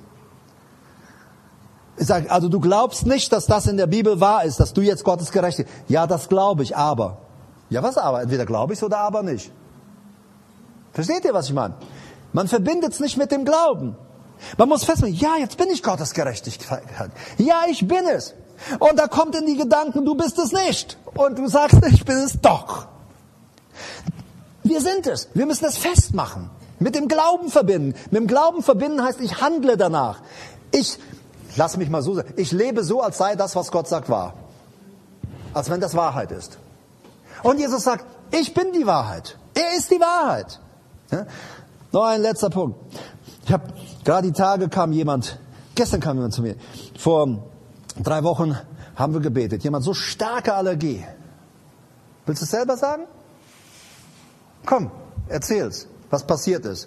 Ich sage, also du glaubst nicht, dass das in der Bibel wahr ist, dass du jetzt Gottes Gerechtigkeit. Ja, das glaube ich, aber. Ja, was aber? Entweder glaube ich es oder aber nicht. Versteht ihr, was ich meine? Man verbindet es nicht mit dem Glauben. Man muss feststellen, ja, jetzt bin ich Gottes Gerechtigkeit. Ja, ich bin es. Und da kommt in die Gedanken, du bist es nicht. Und du sagst, ich bin es doch. Wir sind es. Wir müssen es festmachen. Mit dem Glauben verbinden. Mit dem Glauben verbinden heißt, ich handle danach. Ich, lass mich mal so sagen, ich lebe so, als sei das, was Gott sagt, wahr. Als wenn das Wahrheit ist. Und Jesus sagt, ich bin die Wahrheit. Er ist die Wahrheit. Ja? Noch ein letzter Punkt. Ich habe gerade die Tage kam jemand, gestern kam jemand zu mir, vor drei Wochen haben wir gebetet. Jemand so starke Allergie. Willst du es selber sagen? Komm, erzähl's, was passiert ist.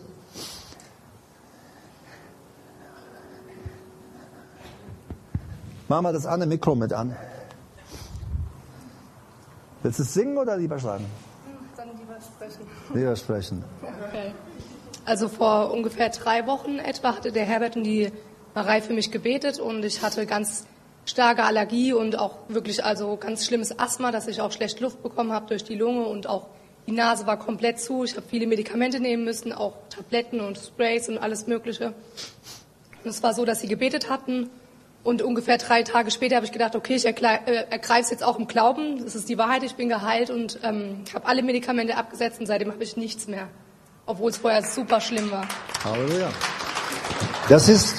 Mach mal das andere Mikro mit an. Willst du es singen oder lieber sagen? Dann lieber sprechen. Lieber sprechen. Okay. Also vor ungefähr drei Wochen etwa hatte der Herbert und die Marei für mich gebetet und ich hatte ganz starke Allergie und auch wirklich also ganz schlimmes Asthma, dass ich auch schlecht Luft bekommen habe durch die Lunge und auch die Nase war komplett zu. Ich habe viele Medikamente nehmen müssen, auch Tabletten und Sprays und alles Mögliche. Und es war so, dass sie gebetet hatten und ungefähr drei Tage später habe ich gedacht, okay, ich ergreife es jetzt auch im Glauben. Das ist die Wahrheit, ich bin geheilt und ähm, habe alle Medikamente abgesetzt und seitdem habe ich nichts mehr. Obwohl es vorher super schlimm war. Halleluja. Das ist,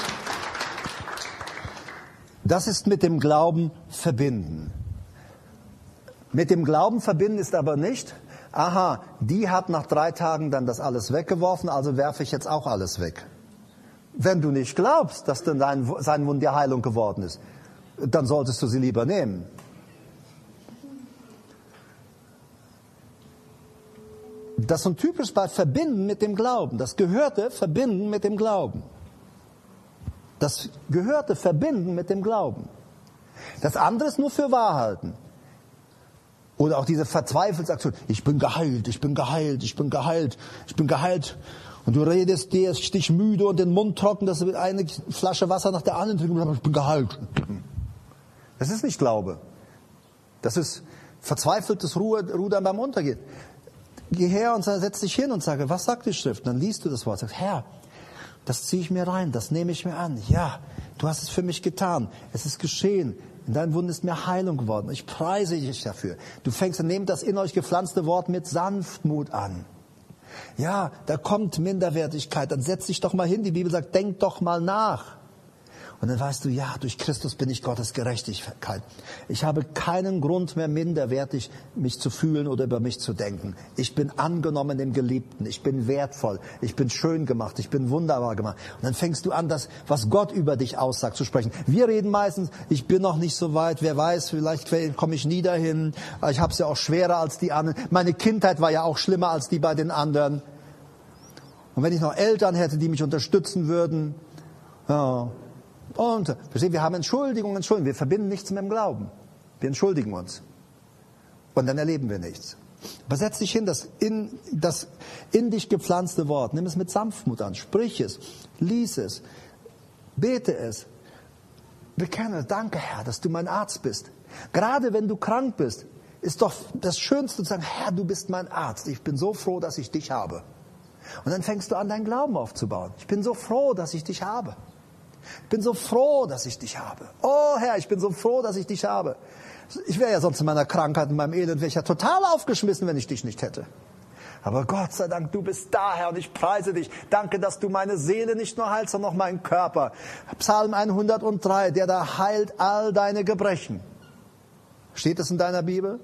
das ist mit dem Glauben verbinden. Mit dem Glauben verbinden ist aber nicht, aha, die hat nach drei Tagen dann das alles weggeworfen, also werfe ich jetzt auch alles weg. Wenn du nicht glaubst, dass dann dein, sein Wund der Heilung geworden ist, dann solltest du sie lieber nehmen. Das ist so typisch bei Verbinden mit dem Glauben. Das gehörte Verbinden mit dem Glauben. Das gehörte Verbinden mit dem Glauben. Das andere ist nur für Wahrhalten. Oder auch diese Verzweifelsaktion. Ich bin geheilt, ich bin geheilt, ich bin geheilt, ich bin geheilt. Und du redest dir, dich müde und den Mund trocken, dass du eine Flasche Wasser nach der anderen trinkst und sagst, ich bin geheilt. Das ist nicht Glaube. Das ist verzweifeltes Rudern beim Untergehen. Geh her und setz dich hin und sage, was sagt die Schrift? Und dann liest du das Wort. Sagst, Herr, das ziehe ich mir rein, das nehme ich mir an. Ja, du hast es für mich getan. Es ist geschehen. In deinem Wund ist mir Heilung geworden. Ich preise dich dafür. Du fängst an, nehmt das in euch gepflanzte Wort mit Sanftmut an. Ja, da kommt Minderwertigkeit. Dann setz dich doch mal hin. Die Bibel sagt, denk doch mal nach. Und dann weißt du, ja, durch Christus bin ich Gottes Gerechtigkeit. Ich habe keinen Grund mehr, minderwertig mich zu fühlen oder über mich zu denken. Ich bin angenommen im Geliebten. Ich bin wertvoll. Ich bin schön gemacht. Ich bin wunderbar gemacht. Und dann fängst du an, das, was Gott über dich aussagt, zu sprechen. Wir reden meistens, ich bin noch nicht so weit. Wer weiß, vielleicht komme ich nie dahin. Ich habe es ja auch schwerer als die anderen. Meine Kindheit war ja auch schlimmer als die bei den anderen. Und wenn ich noch Eltern hätte, die mich unterstützen würden, ja. Und, versteht, wir haben Entschuldigung, Entschuldigung. Wir verbinden nichts mit dem Glauben. Wir entschuldigen uns. Und dann erleben wir nichts. Aber setz dich hin, das in, das in dich gepflanzte Wort. Nimm es mit Sanftmut an. Sprich es. Lies es. Bete es. Bekenne, danke Herr, dass du mein Arzt bist. Gerade wenn du krank bist, ist doch das Schönste zu sagen, Herr, du bist mein Arzt. Ich bin so froh, dass ich dich habe. Und dann fängst du an, deinen Glauben aufzubauen. Ich bin so froh, dass ich dich habe. Ich bin so froh, dass ich dich habe. Oh Herr, ich bin so froh, dass ich dich habe. Ich wäre ja sonst in meiner Krankheit, in meinem Elend, wäre ich ja total aufgeschmissen, wenn ich dich nicht hätte. Aber Gott sei Dank, du bist da, Herr, und ich preise dich. Danke, dass du meine Seele nicht nur heilst, sondern auch meinen Körper. Psalm hundertdrei, der da heilt all deine Gebrechen. Steht das in deiner Bibel?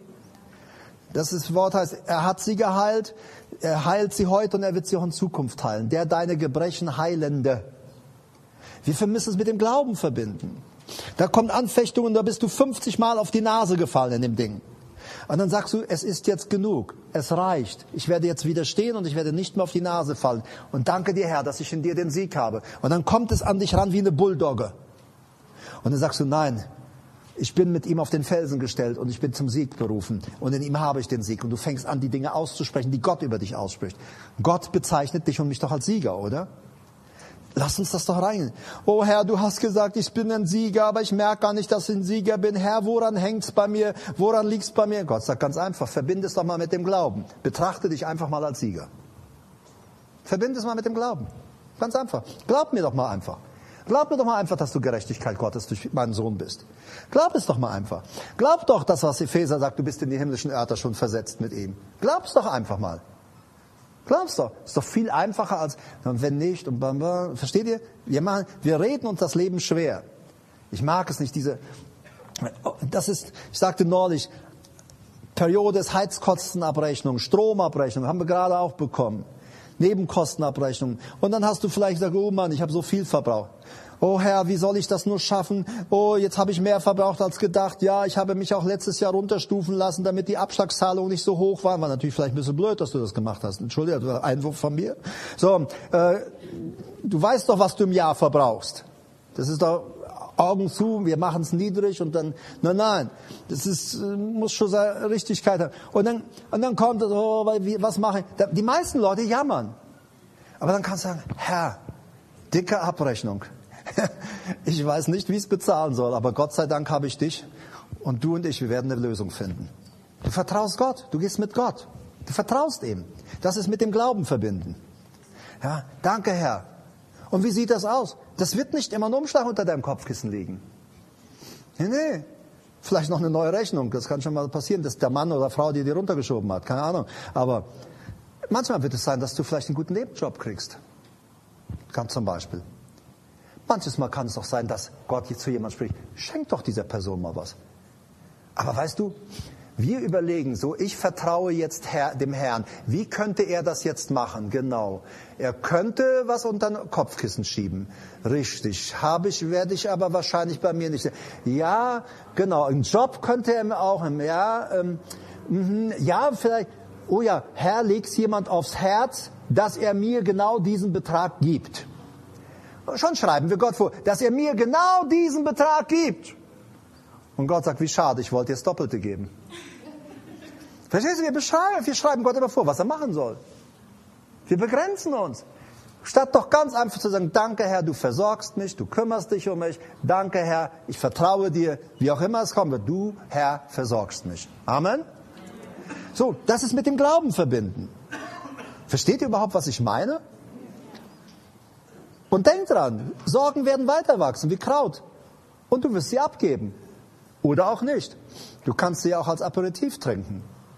Das ist, Wort heißt, er hat sie geheilt, er heilt sie heute und er wird sie auch in Zukunft heilen. Der deine Gebrechen heilende. Wir müssen es mit dem Glauben verbinden. Da kommt Anfechtung und da bist du fünfzig Mal auf die Nase gefallen in dem Ding. Und dann sagst du, es ist jetzt genug, es reicht. Ich werde jetzt widerstehen und ich werde nicht mehr auf die Nase fallen. Und danke dir, Herr, dass ich in dir den Sieg habe. Und dann kommt es an dich ran wie eine Bulldogge. Und dann sagst du, nein, ich bin mit ihm auf den Felsen gestellt und ich bin zum Sieg berufen. Und in ihm habe ich den Sieg. Und du fängst an, die Dinge auszusprechen, die Gott über dich ausspricht. Gott bezeichnet dich und mich doch als Sieger, oder? Lass uns das doch rein. Oh Herr, du hast gesagt, ich bin ein Sieger, aber ich merke gar nicht, dass ich ein Sieger bin. Herr, woran hängt's bei mir? Woran liegt's bei mir? Gott sagt ganz einfach, verbinde es doch mal mit dem Glauben. Betrachte dich einfach mal als Sieger. Verbinde es mal mit dem Glauben. Ganz einfach. Glaub mir doch mal einfach. Glaub mir doch mal einfach, dass du Gerechtigkeit Gottes durch meinen Sohn bist. Glaub es doch mal einfach. Glaub doch, das, was Epheser sagt, du bist in die himmlischen Örter schon versetzt mit ihm. Glaub es doch einfach mal. Glaubst doch, ist doch viel einfacher als, wenn nicht, und bam, bam. Versteht ihr? Wir machen, wir reden uns das Leben schwer. Ich mag es nicht, diese, das ist, ich sagte neulich, Periode ist Heizkostenabrechnung, Stromabrechnung, haben wir gerade auch bekommen. Nebenkostenabrechnung. Und dann hast du vielleicht gesagt, oh Mann, ich habe so viel verbraucht. Oh Herr, wie soll ich das nur schaffen? Oh, jetzt habe ich mehr verbraucht als gedacht. Ja, ich habe mich auch letztes Jahr runterstufen lassen, damit die Abschlagszahlungen nicht so hoch waren. War natürlich vielleicht ein bisschen blöd, dass du das gemacht hast. Entschuldige, das war ein Einwurf von mir. So, äh, du weißt doch, was du im Jahr verbrauchst. Das ist doch Augen zu, wir machen es niedrig und dann, nein, nein, das ist, muss schon seine Richtigkeit haben. Und dann, und dann kommt es, oh, was mache ich? Die meisten Leute jammern. Aber dann kannst du sagen, Herr, dicke Abrechnung. Ich weiß nicht, wie ich es bezahlen soll, aber Gott sei Dank habe ich dich und du und ich, wir werden eine Lösung finden. Du vertraust Gott, du gehst mit Gott, du vertraust ihm. Das ist mit dem Glauben verbinden. Ja, danke Herr. Und wie sieht das aus? Das wird nicht immer ein Umschlag unter deinem Kopfkissen liegen. Nee, nee. Vielleicht noch eine neue Rechnung, das kann schon mal passieren, dass der Mann oder Frau die dir runtergeschoben hat, keine Ahnung. Aber manchmal wird es sein, dass du vielleicht einen guten Nebenjob kriegst. Ganz zum Beispiel. Manches Mal kann es auch sein, dass Gott jetzt zu jemandem spricht, schenk doch dieser Person mal was. Aber weißt du, wir überlegen so, ich vertraue jetzt Herr, dem Herrn. Wie könnte er das jetzt machen? Genau. Er könnte was unter den Kopfkissen schieben. Richtig. Habe ich, werde ich aber wahrscheinlich bei mir nicht. Ja, genau. Einen Job könnte er mir auch. Ja, ähm, mh, ja, vielleicht. Oh ja, Herr, legt's jemand aufs Herz, dass er mir genau diesen Betrag gibt. Schon schreiben wir Gott vor, dass er mir genau diesen Betrag gibt. Und Gott sagt, wie schade, ich wollte dir das Doppelte geben. Verstehst du, wir beschreiben, wir schreiben Gott immer vor, was er machen soll. Wir begrenzen uns. Statt doch ganz einfach zu sagen, danke Herr, du versorgst mich, du kümmerst dich um mich. Danke Herr, ich vertraue dir, wie auch immer es kommt. Du, Herr, versorgst mich. Amen. So, das ist mit dem Glauben verbinden. Versteht ihr überhaupt, was ich meine? Und denk dran, Sorgen werden weiter wachsen wie Kraut. Und du wirst sie abgeben. Oder auch nicht. Du kannst sie auch als Aperitif trinken.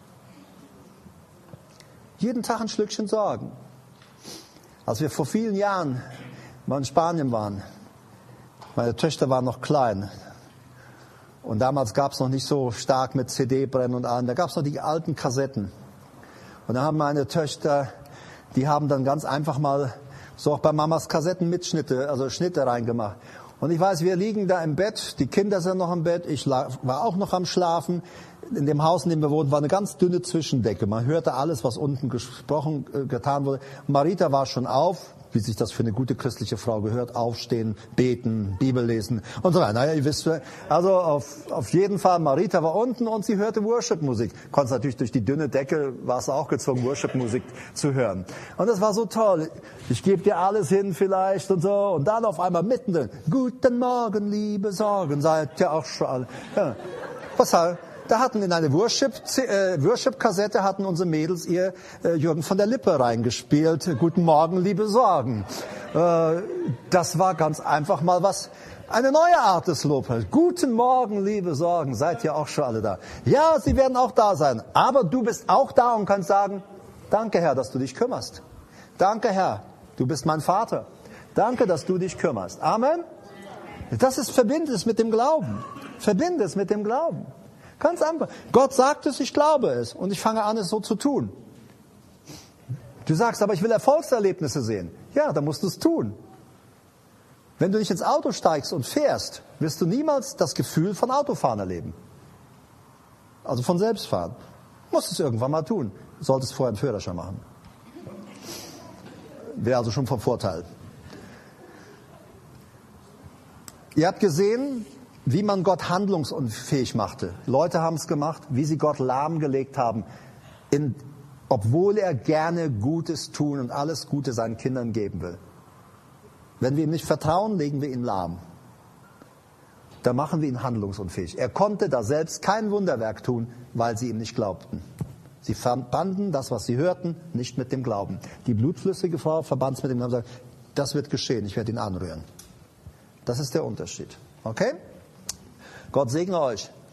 Jeden Tag ein Schlückchen Sorgen. Als wir vor vielen Jahren mal in Spanien waren, meine Töchter waren noch klein. Und damals gab es noch nicht so stark mit C D-Brennen und allem. Da gab es noch die alten Kassetten. Und da haben meine Töchter, die haben dann ganz einfach mal so auch bei Mamas Kassetten Mitschnitte, also Schnitte reingemacht. Und ich weiß, wir liegen da im Bett, die Kinder sind noch im Bett, ich war auch noch am Schlafen. In dem Haus, in dem wir wohnten, war eine ganz dünne Zwischendecke. Man hörte alles, was unten gesprochen, äh, getan wurde. Marita war schon auf, wie sich das für eine gute christliche Frau gehört, aufstehen, beten, Bibel lesen und so weiter. Naja, ihr wisst, also auf, auf jeden Fall, Marita war unten und sie hörte Worship-Musik. Konntest natürlich durch die dünne Decke, warst du auch gezwungen, Worship-Musik zu hören. Und das war so toll. Ich gebe dir alles hin vielleicht und so. Und dann auf einmal mittendrin, guten Morgen, liebe Sorgen, seid ihr auch schon alle. Ja. Was halt? Da hatten in eine Worship, äh, Worship-Kassette hatten unsere Mädels ihr äh, Jürgen von der Lippe reingespielt. Guten Morgen, liebe Sorgen. Äh, das war ganz einfach mal was, eine neue Art des Lobpreises. Guten Morgen, liebe Sorgen. Seid ihr auch schon alle da? Ja, sie werden auch da sein. Aber du bist auch da und kannst sagen, danke Herr, dass du dich kümmerst. Danke Herr, du bist mein Vater. Danke, dass du dich kümmerst. Amen. Das ist, verbinde es mit dem Glauben. Verbinde es mit dem Glauben. Ganz einfach. Gott sagt es, ich glaube es. Und ich fange an, es so zu tun. Du sagst, aber ich will Erfolgserlebnisse sehen. Ja, dann musst du es tun. Wenn du nicht ins Auto steigst und fährst, wirst du niemals das Gefühl von Autofahren erleben. Also von Selbstfahren. Du musst es irgendwann mal tun. Du solltest vorher einen Führerschein machen. Wäre also schon vom Vorteil. Ihr habt gesehen, wie man Gott handlungsunfähig machte. Leute haben es gemacht, wie sie Gott lahmgelegt haben, in, obwohl er gerne Gutes tun und alles Gute seinen Kindern geben will. Wenn wir ihm nicht vertrauen, legen wir ihn lahm. Da machen wir ihn handlungsunfähig. Er konnte da selbst kein Wunderwerk tun, weil sie ihm nicht glaubten. Sie verbanden das, was sie hörten, nicht mit dem Glauben. Die blutflüssige Frau verband es mit dem Glauben und sagt, das wird geschehen, ich werde ihn anrühren. Das ist der Unterschied. Okay? Gott segne euch.